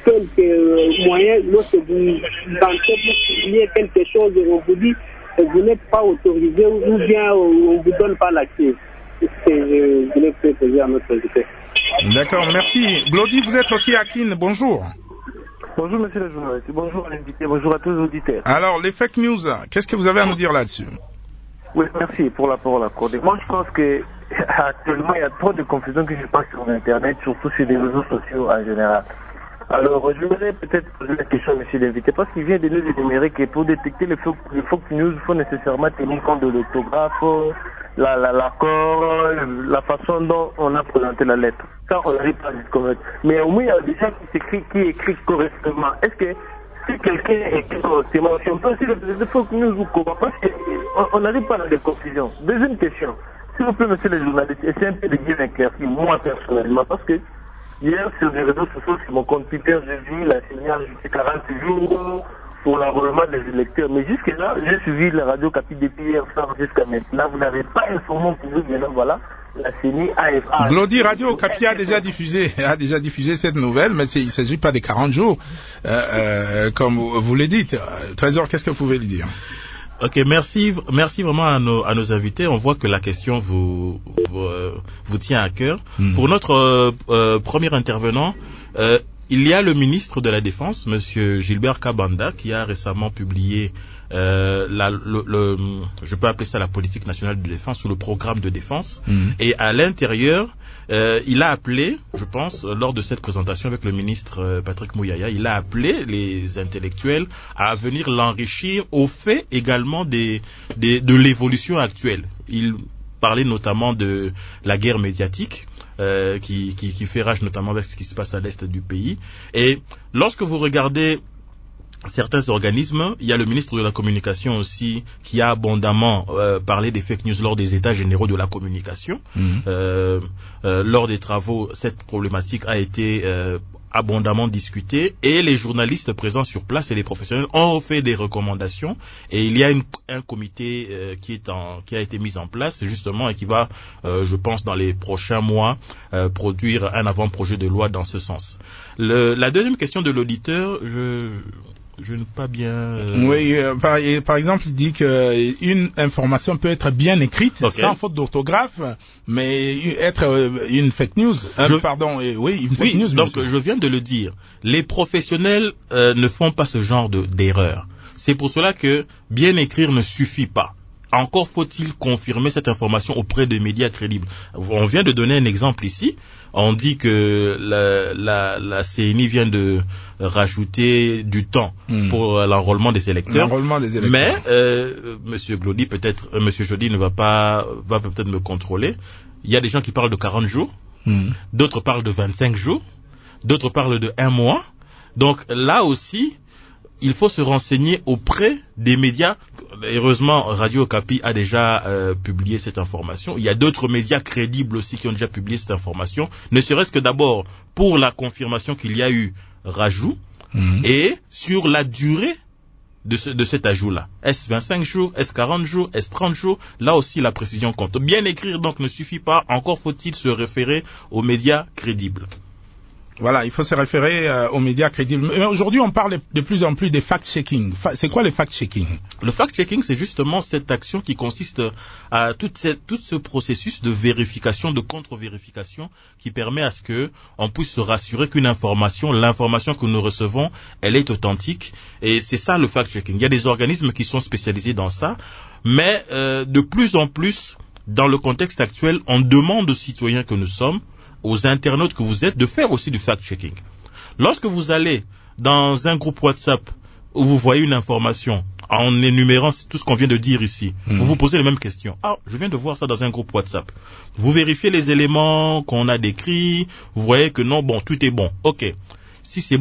quelques moyens, lorsque vous tentez de publier quelque chose, on vous dit que vous n'êtes pas autorisé ou bien on ne vous donne pas l'accès. C'est ce que je voulais poser à notre invité. D'accord, merci. Glody, vous êtes aussi à Kin, bonjour. Bonjour monsieur le journaliste, bonjour à l'invité, bonjour à tous les auditeurs. Alors, les fake news, qu'est-ce que vous avez à nous dire là-dessus? Oui, merci pour la parole accordée. Moi, je pense que actuellement, il y a trop de confusion que je pense sur Internet, surtout sur les réseaux sociaux en général. Alors, je voudrais peut-être poser la question à monsieur l'invité, parce qu'il vient de nous énumérer que pour détecter les fake, les fake news, il faut nécessairement tenir compte de l'orthographe, la, la, l'accord, la façon dont on a présenté la lettre. Ça, on n'arrive pas à le connaître. Mais au moins, il y a des gens qui s'écrivent, qui écrivent correctement. Est-ce que si quelqu'un écrit correctement, si on peut aussi les fake news ou comment, parce qu'on n'arrive pas dans des confusions. Deuxième question. S'il vous plaît, monsieur le journaliste, essayez un peu de bien éclaircir, moi personnellement, parce que hier, sur les réseaux sociaux, sur mon compte Twitter, j'ai vu la signal jusqu'à quarante jours pour l'enrôlement des électeurs. Mais jusque-là, j'ai suivi la radio Capi depuis hier soir jusqu'à maintenant. Vous n'avez pas informé pour vous, maintenant, voilà, la C E N I A F A. Glody Radio Capi a déjà diffusé, a déjà diffusé cette nouvelle, mais il ne s'agit pas des quarante jours, euh, euh, comme vous, vous le dites. Trésor, qu'est-ce que vous pouvez lui dire? Ok, merci, merci vraiment à nos, à nos invités. On voit que la question vous, vous, euh, vous tient à cœur. Mmh. Pour notre euh, euh, premier intervenant, euh, il y a le ministre de la Défense, Monsieur Gilbert Kabanda, qui a récemment publié euh, la, le, le, je peux appeler ça la politique nationale de défense ou le programme de défense. Mmh. Et à l'intérieur, euh, il a appelé, je pense, lors de cette présentation avec le ministre euh, Patrick Mouyaya, il a appelé les intellectuels à venir l'enrichir au fait également des, des, de l'évolution actuelle. Il parlait notamment de la guerre médiatique. Euh, qui, qui, qui fait rage notamment avec ce qui se passe à l'est du pays. Et lorsque vous regardez certains organismes, il y a le ministre de la Communication aussi qui a abondamment euh, parlé des fake news lors des états généraux de la communication. Mmh. Euh, euh, lors des travaux, cette problématique a été euh, abondamment discutée et les journalistes présents sur place et les professionnels ont fait des recommandations et il y a une, un comité euh, qui est en, qui a été mis en place justement et qui va, euh, je pense, dans les prochains mois euh, produire un avant-projet de loi dans ce sens. Le, la deuxième question de l'auditeur, je Je n'ai pas bien... Euh... Oui, euh, par, par exemple, il dit qu'une information peut être bien écrite, okay, sans faute d'orthographe, mais être euh, une fake news. Euh, je... Pardon, euh, oui, une fake oui, news. Donc, je viens de le dire. Les professionnels euh, ne font pas ce genre de, d'erreur. C'est pour cela que bien écrire ne suffit pas. Encore faut-il confirmer cette information auprès des médias crédibles. On vient de donner un exemple ici. On dit que la, la, la C E N I vient de rajouter du temps mmh. pour l'enrôlement des électeurs. L'enrôlement des électeurs. Mais euh, Monsieur Glody, peut-être, euh, Monsieur Jody ne va pas, va peut-être me contrôler. Il y a des gens qui parlent de quarante jours, mmh. d'autres parlent de vingt-cinq jours, d'autres parlent de un mois. Donc là aussi, il faut se renseigner auprès des médias. Heureusement, Radio Okapi a déjà euh, publié cette information. Il y a d'autres médias crédibles aussi qui ont déjà publié cette information, ne serait-ce que d'abord pour la confirmation qu'il y a eu rajout mmh. et sur la durée de, ce, de cet ajout-là. Est-ce vingt-cinq jours, est-ce quarante jours, est-ce trente jours? Là aussi, la précision compte. Bien écrire donc ne suffit pas, encore faut-il se référer aux médias crédibles. Voilà, il faut se référer euh, aux médias crédibles. Mais aujourd'hui, on parle de plus en plus des fact-checking. Fa- c'est quoi le fact-checking? Le fact-checking, c'est justement cette action qui consiste à toute cette, tout ce processus de vérification, de contre-vérification, qui permet à ce que on puisse se rassurer qu'une information, l'information que nous recevons, elle est authentique. Et c'est ça le fact-checking. Il y a des organismes qui sont spécialisés dans ça, mais euh, de plus en plus, dans le contexte actuel, on demande aux citoyens que nous sommes, aux internautes que vous êtes, de faire aussi du fact-checking. Lorsque vous allez dans un groupe WhatsApp où vous voyez une information, en énumérant tout ce qu'on vient de dire ici, mmh. vous vous posez les mêmes questions. Ah, je viens de voir ça dans un groupe WhatsApp. Vous vérifiez les éléments qu'on a décrits, vous voyez que non, bon, tout est bon. Ok. Si c'est bon,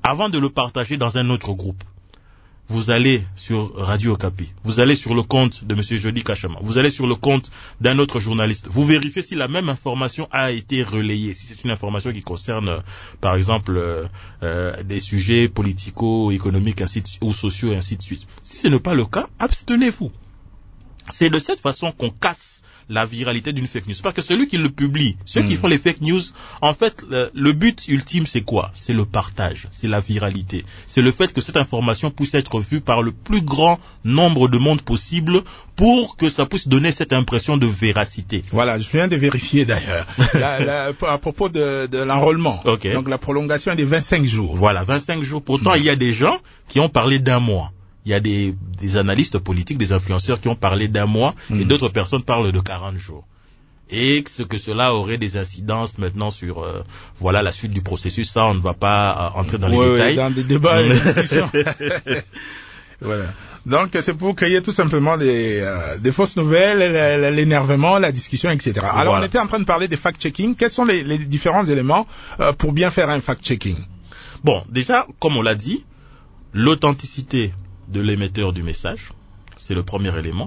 avant de le partager dans un autre groupe, vous allez sur Radio Okapi, vous allez sur le compte de Monsieur Jody Kachama, vous allez sur le compte d'un autre journaliste, vous vérifiez si la même information a été relayée, si c'est une information qui concerne, euh, par exemple, euh, euh, des sujets politico-économiques ainsi de, ou sociaux et ainsi de suite. Si ce n'est pas le cas, abstenez-vous. C'est de cette façon qu'on casse la viralité d'une fake news. Parce que celui qui le publie, ceux mmh. qui font les fake news, en fait, le, le but ultime, c'est quoi? C'est le partage, c'est la viralité. C'est le fait que cette information puisse être vue par le plus grand nombre de monde possible pour que ça puisse donner cette impression de véracité. Voilà, je viens de vérifier d'ailleurs. la, la, à propos de, de l'enrôlement. Okay. Donc la prolongation est de vingt-cinq jours. Voilà, vingt-cinq jours. Pourtant, mmh. il y a des gens qui ont parlé d'un mois. Il y a des, des analystes politiques, des influenceurs qui ont parlé d'un mois mmh. et d'autres personnes parlent de quarante jours. Et ce que cela aurait des incidences maintenant sur euh, voilà la suite du processus, ça on ne va pas euh, entrer dans les ouais, détails. Ouais, dans des débats et des discussions. Voilà. Donc c'est pour créer tout simplement des, euh, des fausses nouvelles, l'énervement, la discussion, et cetera. Alors voilà. On était en train de parler des fact-checking. Quels sont les, les différents éléments euh, pour bien faire un fact-checking? Bon, déjà, comme on l'a dit, l'authenticité de l'émetteur du message, c'est le premier élément.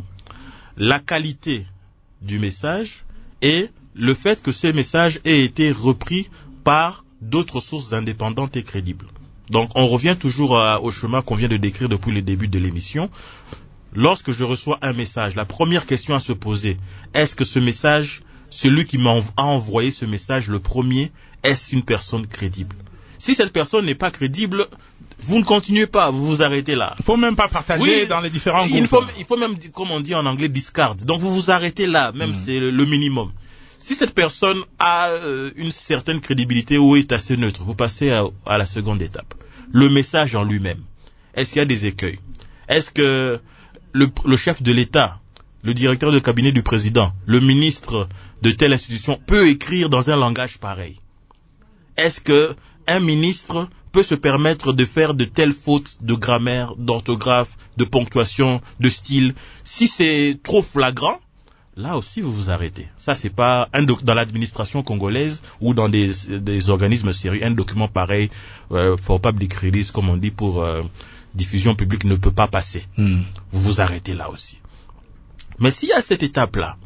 La qualité du message et le fait que ce message ait été repris par d'autres sources indépendantes et crédibles. Donc on revient toujours à, au chemin qu'on vient de décrire depuis le début de l'émission. Lorsque je reçois un message, la première question à se poser, est-ce que ce message, celui qui m'a envoyé ce message, le premier, est-ce une personne crédible? Si cette personne n'est pas crédible, vous ne continuez pas, vous vous arrêtez là. Il faut même pas partager oui, dans les différents groupes. Il faut, il faut même, comme on dit en anglais, discard. Donc vous vous arrêtez là, même mmh. c'est le, le minimum. Si cette personne a euh, une certaine crédibilité ou est assez neutre, vous passez à, à la seconde étape. Le message en lui-même. Est-ce qu'il y a des écueils? Est-ce que le, le chef de l'État, le directeur de cabinet du président, le ministre de telle institution peut écrire dans un langage pareil? Est-ce que un ministre peut se permettre de faire de telles fautes de grammaire, d'orthographe, de ponctuation, de style? Si c'est trop flagrant, là aussi vous vous arrêtez. Ça c'est pas un doc- dans l'administration congolaise ou dans des, des organismes sérieux, un document pareil, euh, for public release comme on dit pour euh, diffusion publique ne peut pas passer. Mm. Vous vous arrêtez là aussi. Mais s'il y a cette étape-là,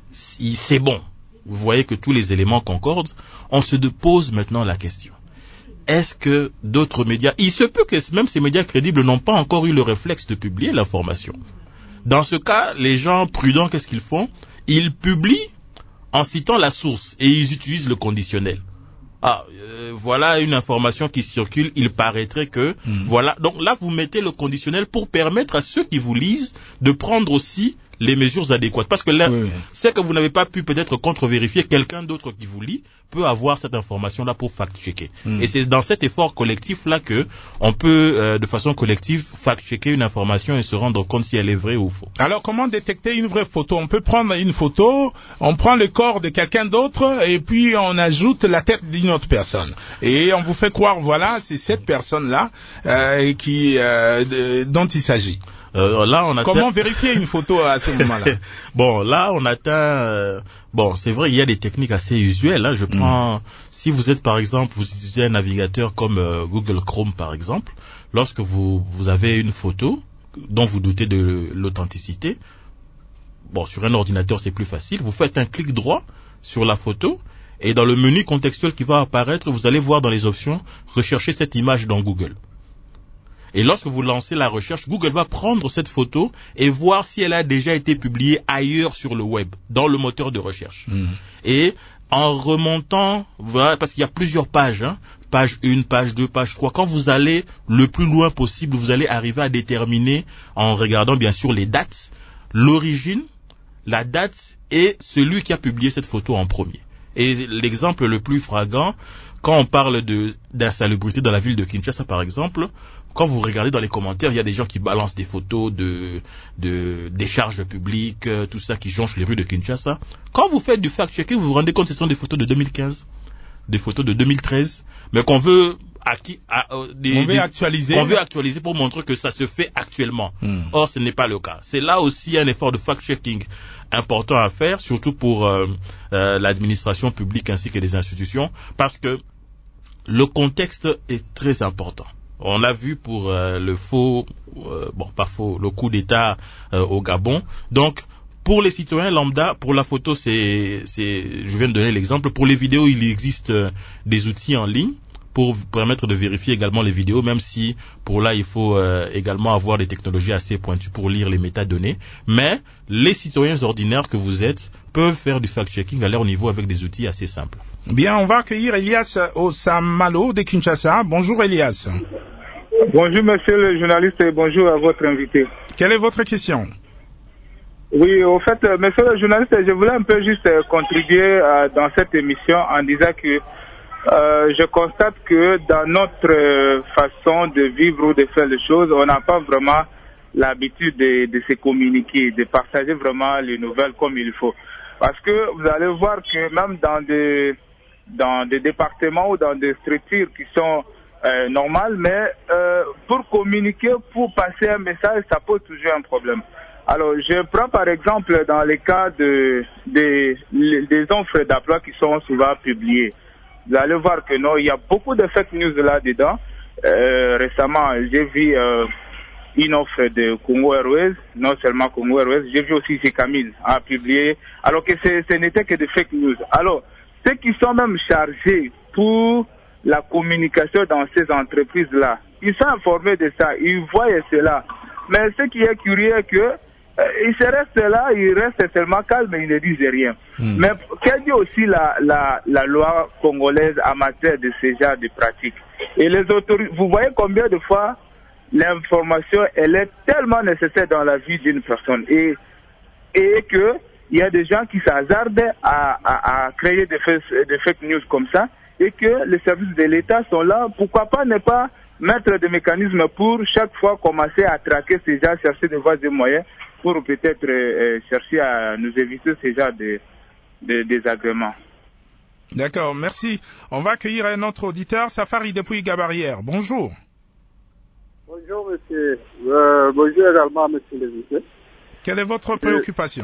si c'est bon, vous voyez que tous les éléments concordent, on se pose maintenant la question. Est-ce que d'autres médias, il se peut que même ces médias crédibles n'ont pas encore eu le réflexe de publier l'information. Dans ce cas, les gens prudents, qu'est-ce qu'ils font? Ils publient en citant la source et ils utilisent le conditionnel. Ah, euh, voilà une information qui circule, il paraîtrait que, mmh. voilà. Donc là, vous mettez le conditionnel pour permettre à ceux qui vous lisent de prendre aussi les mesures adéquates. Parce que là, oui, oui. c'est que vous n'avez pas pu peut-être contre-vérifier, quelqu'un d'autre qui vous lit peut avoir cette information-là pour fact-checker. Mm. Et c'est dans cet effort collectif-là que on peut, euh, de façon collective, fact-checker une information et se rendre compte si elle est vraie ou faux. Alors, comment détecter une vraie photo? On peut prendre une photo, on prend le corps de quelqu'un d'autre et puis on ajoute la tête d'une autre personne. Et on vous fait croire, voilà, c'est cette personne-là euh, qui, euh, de, dont il s'agit. Euh, là, on atteint... Comment vérifier une photo à ce moment-là? Bon, là, on atteint... Euh... Bon, c'est vrai, il y a des techniques assez usuelles. Hein. Je prends... Mm. Si vous êtes, par exemple, vous utilisez un navigateur comme euh, Google Chrome, par exemple, lorsque vous, vous avez une photo dont vous doutez de l'authenticité, bon, sur un ordinateur, c'est plus facile. Vous faites un clic droit sur la photo et dans le menu contextuel qui va apparaître, vous allez voir dans les options « Rechercher cette image dans Google ». Et lorsque vous lancez la recherche, Google va prendre cette photo et voir si elle a déjà été publiée ailleurs sur le web, dans le moteur de recherche. Mmh. Et en remontant, voilà, parce qu'il y a plusieurs pages, hein, page un, page deux, page trois, quand vous allez le plus loin possible, vous allez arriver à déterminer, en regardant bien sûr les dates, l'origine, la date et celui qui a publié cette photo en premier. Et l'exemple le plus flagrant, quand on parle de d'insalubrité dans la ville de Kinshasa par exemple, quand vous regardez dans les commentaires, il y a des gens qui balancent des photos de, de décharges publiques, tout ça qui jonche les rues de Kinshasa. Quand vous faites du fact-checking, vous vous rendez compte que ce sont des photos de deux mille quinze, des photos de deux mille treize, mais qu'on veut, acqui, à, euh, des, on veut des, actualiser. qu'on veut actualiser pour montrer que ça se fait actuellement. Hmm. Or, ce n'est pas le cas. C'est là aussi un effort de fact-checking important à faire, surtout pour euh, euh, l'administration publique ainsi que les institutions, parce que le contexte est très important. On l'a vu pour euh, le faux, euh, bon, pas faux, le coup d'État euh, au Gabon. Donc, pour les citoyens lambda, pour la photo, c'est, c'est, je viens de donner l'exemple. Pour les vidéos, il existe euh, des outils en ligne pour vous permettre de vérifier également les vidéos, même si pour là, il faut euh, également avoir des technologies assez pointues pour lire les métadonnées. Mais les citoyens ordinaires que vous êtes peuvent faire du fact-checking à leur niveau avec des outils assez simples. Bien, on va accueillir Elias Osamalo de Kinshasa. Bonjour Elias. Bonjour monsieur le journaliste et bonjour à votre invité. Quelle est votre question? Oui, au fait, monsieur le journaliste, je voulais un peu juste contribuer à, dans cette émission en disant que Euh, je constate que dans notre euh, façon de vivre ou de faire les choses, on n'a pas vraiment l'habitude de, de se communiquer, de partager vraiment les nouvelles comme il faut. Parce que vous allez voir que même dans des, dans des départements ou dans des structures qui sont euh, normales, mais euh, pour communiquer, pour passer un message, ça pose toujours un problème. Alors, je prends par exemple dans les cas de, de, des offres d'emploi qui sont souvent publiées. Vous allez voir que non, il y a beaucoup de fake news là-dedans. Euh, récemment, j'ai vu euh, une offre de Congo Airways, non seulement Congo Airways, j'ai vu aussi Gécamine a publié, alors que ce n'était que des fake news. Alors, ceux qui sont même chargés pour la communication dans ces entreprises-là, ils sont informés de ça, ils voient cela. Mais ce qui est curieux, c'est que Euh, ils se restent là, ils restent tellement calmes et ils ne disent rien. Mmh. Mais quelle dit aussi la, la, la loi congolaise en matière de ce genre de pratiques? Et les autorités, vous voyez combien de fois l'information, elle est tellement nécessaire dans la vie d'une personne. Et, et que il y a des gens qui s'hasardent à, à, à créer des fake, des fake news comme ça, et que les services de l'État sont là. Pourquoi pas ne pas mettre des mécanismes pour chaque fois commencer à traquer ces gens, chercher des voies et moyens pour peut-être euh, chercher à nous éviter ce genre de, de désagréments. D'accord, merci. On va accueillir un autre auditeur, Safari depuis Gabarière. Bonjour. Bonjour monsieur. Euh, bonjour également monsieur le vice. Quelle est votre préoccupation?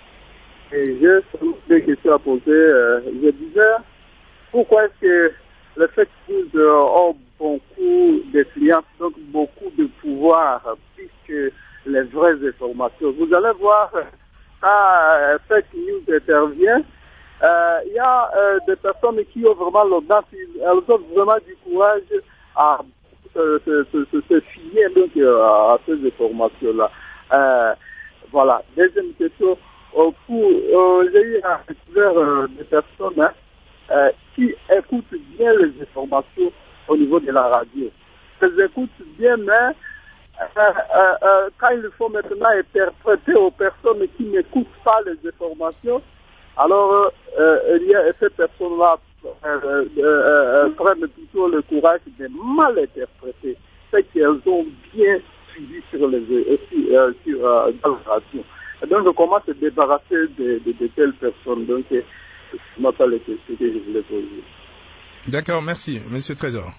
Et j'ai des questions à poser. Euh, je disais, pourquoi est-ce que le fait qu'ils ont beaucoup d'influence, donc beaucoup de pouvoir, puisque les vraies informations. Vous allez voir, quand euh, fake news intervient, euh, il y a euh, des personnes qui ont vraiment l'audace, elles ont vraiment du courage à se, se, se, se fier donc, à ces informations-là. Euh, voilà. Deuxième question, euh, pour, euh, j'ai eu à découvrir euh, des personnes hein, euh, qui écoutent bien les informations au niveau de la radio. Elles écoutent bien, mais Euh, euh, euh, quand il faut maintenant interpréter aux personnes qui n'écoutent pas les informations, alors euh, il y a ces personnes-là euh, euh, euh, prennent plutôt le courage de mal interpréter ce qu'elles ont bien suivi sur les euh, sur, sur euh, dans la radio. Et donc comment se débarrasser de, de, de telles personnes? Donc c'est pas les questions que je voulais poser. D'accord, merci, Monsieur Trésor.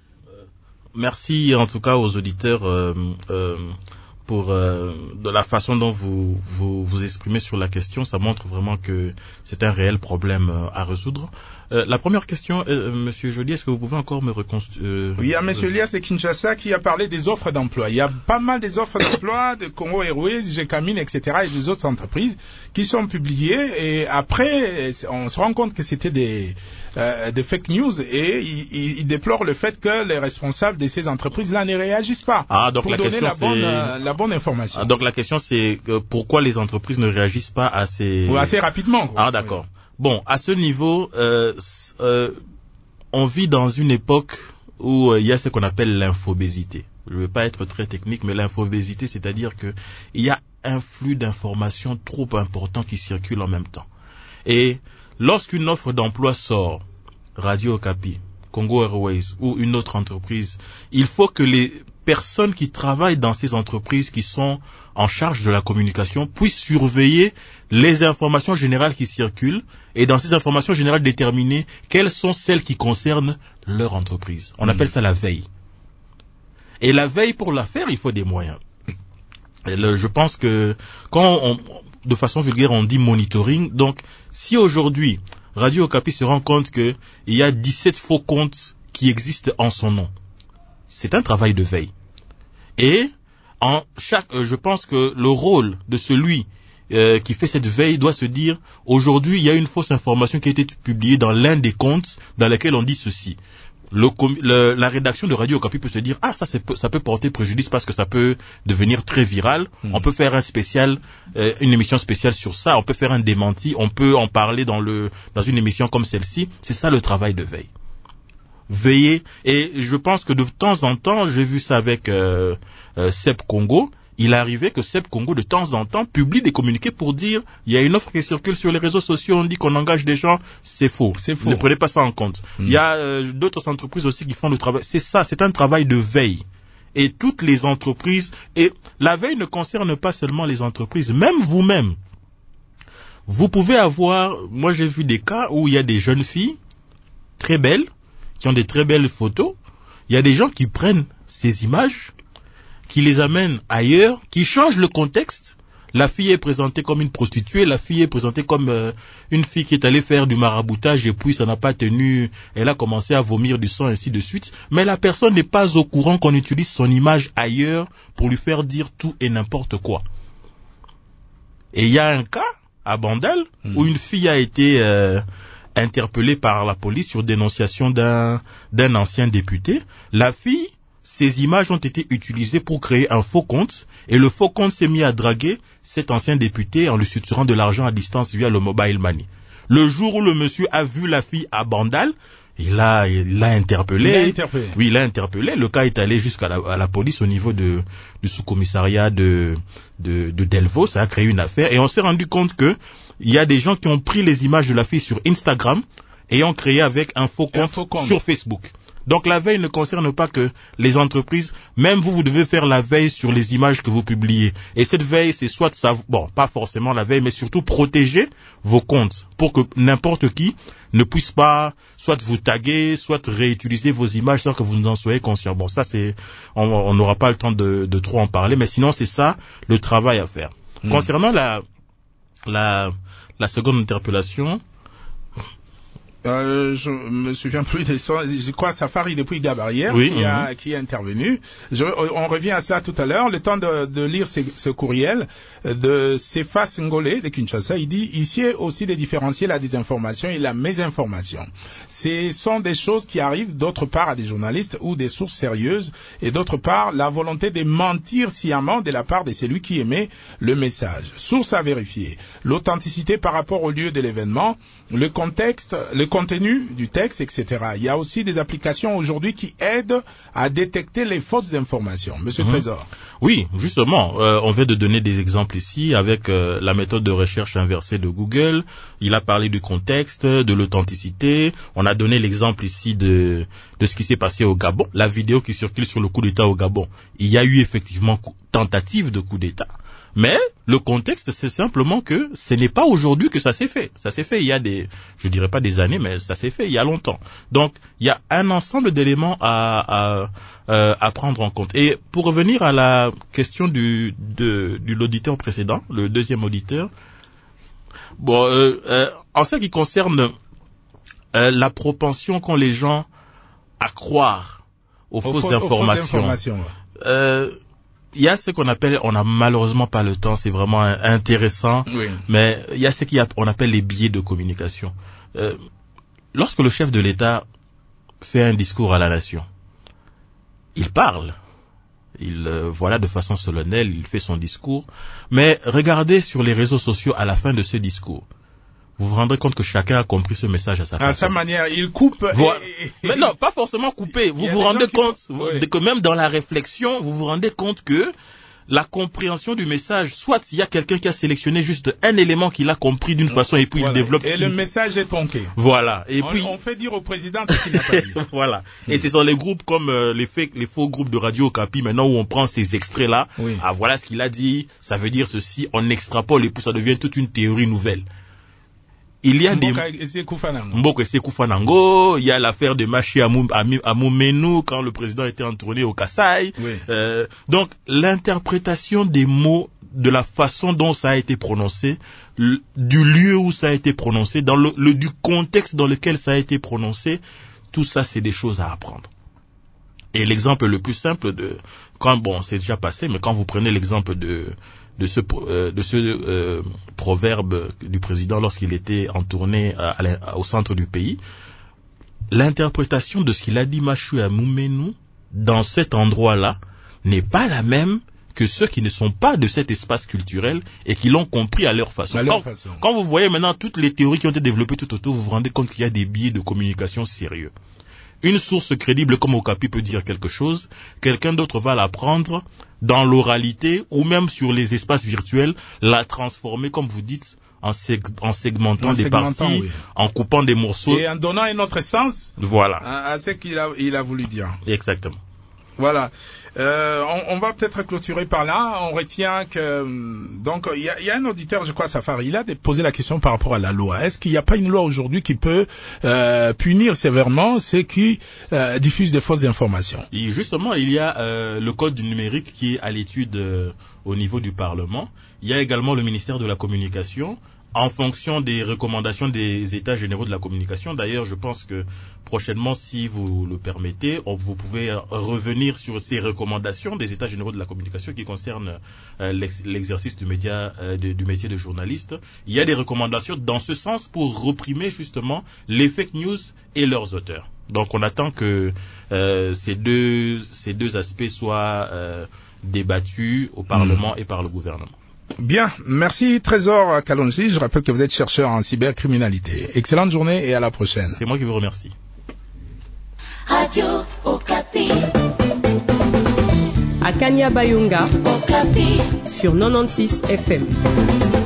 Merci en tout cas aux auditeurs euh, euh, pour euh, de la façon dont vous, vous vous exprimez sur la question. Ça montre vraiment que c'est un réel problème euh, à résoudre. Euh, la première question, euh, Monsieur Jody, est-ce que vous pouvez encore me reconstruire euh, Oui, il y a Monsieur Elias de Kinshasa qui a parlé des offres d'emploi. Il y a pas mal des offres d'emploi de Congo Airways, Gécamine, et cetera et des autres entreprises qui sont publiées et après on se rend compte que c'était des euh, des fake news et ils il déplorent le fait que les responsables de ces entreprises-là ne réagissent pas ah, donc pour la donner question, la bonne c'est... euh, la bonne information. Ah, donc la question c'est euh, pourquoi les entreprises ne réagissent pas assez ou assez rapidement. Quoi. Ah d'accord. Oui. Bon, à ce niveau, euh, euh, on vit dans une époque où il euh, y a ce qu'on appelle l'infobésité. Je ne veux pas être très technique, mais l'infobésité, c'est-à-dire que il y a un flux d'informations trop important qui circule en même temps. Et lorsqu'une offre d'emploi sort, Radio Okapi, Congo Airways ou une autre entreprise, il faut que les personnes qui travaillent dans ces entreprises qui sont en charge de la communication puissent surveiller les informations générales qui circulent et dans ces informations générales déterminer quelles sont celles qui concernent leur entreprise. On mmh. appelle ça la veille. Et la veille, pour la faire, il faut des moyens. Et le, je pense que quand on, de façon vulgaire, on dit monitoring, donc si aujourd'hui Radio Okapi se rend compte qu'il y a dix-sept faux comptes qui existent en son nom, c'est un travail de veille. Et en chaque, euh, je pense que le rôle de celui euh, qui fait cette veille doit se dire, aujourd'hui, il y a une fausse information qui a été publiée dans l'un des comptes dans lesquels on dit ceci. Le, le, la rédaction de Radio Okapi peut se dire, ah, ça, c'est, ça peut porter préjudice parce que ça peut devenir très viral. Mmh. On peut faire un spécial, euh, une émission spéciale sur ça. On peut faire un démenti. On peut en parler dans le, dans une émission comme celle-ci. C'est ça le travail de veille. Veiller. Et je pense que de temps en temps, j'ai vu ça avec euh, euh, Seb Congo. Il arrivait que Seb Congo, de temps en temps, publie des communiqués pour dire, il y a une offre qui circule sur les réseaux sociaux, on dit qu'on engage des gens, c'est faux. C'est faux. Ne prenez pas ça en compte. Mmh. Il y a euh, d'autres entreprises aussi qui font le travail. C'est ça, c'est un travail de veille. Et toutes les entreprises, et la veille ne concerne pas seulement les entreprises, même vous-même. Vous pouvez avoir, moi j'ai vu des cas où il y a des jeunes filles, très belles, qui ont des très belles photos. Il y a des gens qui prennent ces images, qui les amène ailleurs, qui change le contexte. La fille est présentée comme une prostituée, la fille est présentée comme euh, une fille qui est allée faire du maraboutage et puis ça n'a pas tenu, elle a commencé à vomir du sang, ainsi de suite. Mais la personne n'est pas au courant qu'on utilise son image ailleurs pour lui faire dire tout et n'importe quoi. Et il y a un cas à Bandal mmh. où une fille a été euh, interpellée par la police sur dénonciation d'un, d'un ancien député. La fille, ces images ont été utilisées pour créer un faux compte et le faux compte s'est mis à draguer cet ancien député en lui suturant de l'argent à distance via le mobile money. Le jour où le monsieur a vu la fille à Bandal, il l'a, il l'a interpellé. Il l'a interpellé. Oui, il l'a interpellé. Le cas est allé jusqu'à la, à la police au niveau de, du sous-commissariat de, de, de Delvaux. Ça a créé une affaire et on s'est rendu compte que il y a des gens qui ont pris les images de la fille sur Instagram et ont créé avec un faux compte, un faux compte. Sur Facebook. Donc la veille ne concerne pas que les entreprises, même vous, vous devez faire la veille sur les images que vous publiez. Et cette veille, c'est soit ça, bon, pas forcément la veille, mais surtout protéger vos comptes pour que n'importe qui ne puisse pas soit vous taguer, soit réutiliser vos images sans que vous en soyez conscient. Bon, ça c'est, on n'aura pas le temps de, de trop en parler, mais sinon c'est ça le travail à faire. Mmh. Concernant la, la, la seconde interpellation. Euh, je me souviens plus des sons. Je crois Safari depuis Gabarrière oui, qui, a, mm-hmm. qui est intervenu. Je, on revient à cela tout à l'heure. Le temps de, de lire ce, ce courriel de Sefa Ngolé de Kinshasa. Il dit ici aussi de différencier la désinformation et la mésinformation. Ce sont des choses qui arrivent d'autre part à des journalistes ou des sources sérieuses et d'autre part la volonté de mentir sciemment de la part de celui qui émet le message. Source à vérifier. L'authenticité par rapport au lieu de l'événement, le contexte, le contenu du texte, et cetera. Il y a aussi des applications aujourd'hui qui aident à détecter les fausses informations. Monsieur mmh. Trésor. Oui, justement, euh, on vient de donner des exemples ici avec euh, la méthode de recherche inversée de Google. Il a parlé du contexte, de l'authenticité. On a donné l'exemple ici de, de ce qui s'est passé au Gabon. La vidéo qui circule sur le coup d'État au Gabon. Il y a eu effectivement tentative de coup d'État. Mais le contexte, c'est simplement que ce n'est pas aujourd'hui que ça s'est fait. Ça s'est fait il y a des, je dirais pas des années, mais ça s'est fait il y a longtemps. Donc, il y a un ensemble d'éléments à, à, à prendre en compte. Et pour revenir à la question du, de, de l'auditeur précédent, le deuxième auditeur, bon, euh, euh, en ce qui concerne euh, la propension qu'ont les gens à croire aux, aux fausses faux, informations, aux fausses informations. Euh, il y a ce qu'on appelle, on n'a malheureusement pas le temps, c'est vraiment intéressant, oui. mais il y a ce qu'on appelle les biais de communication. Euh, lorsque le chef de l'État fait un discours à la nation, il parle, il euh, voilà de façon solennelle, il fait son discours, mais regardez sur les réseaux sociaux à la fin de ce discours. Vous vous rendrez compte que chacun a compris ce message à sa façon. À sa manière, il coupe. Voilà. Et... Mais non, pas forcément couper. Vous vous rendez compte oui. que même dans la réflexion, vous vous rendez compte que la compréhension du message, soit il y a quelqu'un qui a sélectionné juste un élément qu'il a compris d'une façon et puis voilà. il développe. Et le une... message est tronqué. Voilà. Et on, puis on fait dire au président ce qu'il n'a pas dit. Voilà. Mm. Et ce sont les groupes comme euh, les, fake, les faux groupes de Radio Okapi maintenant où on prend ces extraits là. Oui. Ah voilà ce qu'il a dit. Ça veut dire ceci. On extrapole et puis ça devient toute une théorie nouvelle. Il y a Mboka des Mboka Sekou Fanango, il y a l'affaire de Machi Amoumenu quand le président était entouré au Kasaï. Oui. Euh, donc l'interprétation des mots, de la façon dont ça a été prononcé, le, du lieu où ça a été prononcé, dans le, le du contexte dans lequel ça a été prononcé, tout ça c'est des choses à apprendre. Et l'exemple le plus simple de quand bon c'est déjà passé, mais quand vous prenez l'exemple de de ce euh, de ce euh, proverbe du président lorsqu'il était en tournée à, à, au centre du pays, l'interprétation de ce qu'il a dit Machu à Moumenu dans cet endroit-là n'est pas la même que ceux qui ne sont pas de cet espace culturel et qui l'ont compris à leur façon. À leur quand, façon. Quand vous voyez maintenant toutes les théories qui ont été développées tout autour, vous vous rendez compte qu'il y a des biais de communication sérieux. Une source crédible comme Okapi peut dire quelque chose, quelqu'un d'autre va la prendre dans l'oralité ou même sur les espaces virtuels, la transformer, comme vous dites, en, seg- en segmentant en des segmentant, parties, oui. en coupant des morceaux. Et en donnant un autre sens voilà. à, à ce qu'il a, il a voulu dire. Exactement. Voilà. Euh, on, on va peut-être clôturer par là. On retient que donc il y a, y a un auditeur, je crois, Safari, il a posé la question par rapport à la loi. Est-ce qu'il n'y a pas une loi aujourd'hui qui peut euh, punir sévèrement ceux qui euh, diffusent des fausses informations? Et justement, il y a euh, le code du numérique qui est à l'étude euh, au niveau du Parlement. Il y a également le ministère de la Communication. En fonction des recommandations des États généraux de la communication. D'ailleurs, je pense que prochainement, si vous le permettez, on, vous pouvez revenir sur ces recommandations des États généraux de la communication qui concernent euh, l'ex, l'exercice du, média, euh, de, du métier de journaliste. Il y a des recommandations dans ce sens pour réprimer justement les fake news et leurs auteurs. Donc, on attend que euh, ces deux ces deux aspects soient euh, débattus au Parlement mmh. et par le gouvernement. Bien, merci Trésor Kalonji. Je rappelle que vous êtes chercheur en cybercriminalité. Excellente journée et à la prochaine. C'est moi qui vous remercie. Radio Okapi. À Kanya Bayunga. Okapi. Sur quatre-vingt-six F M.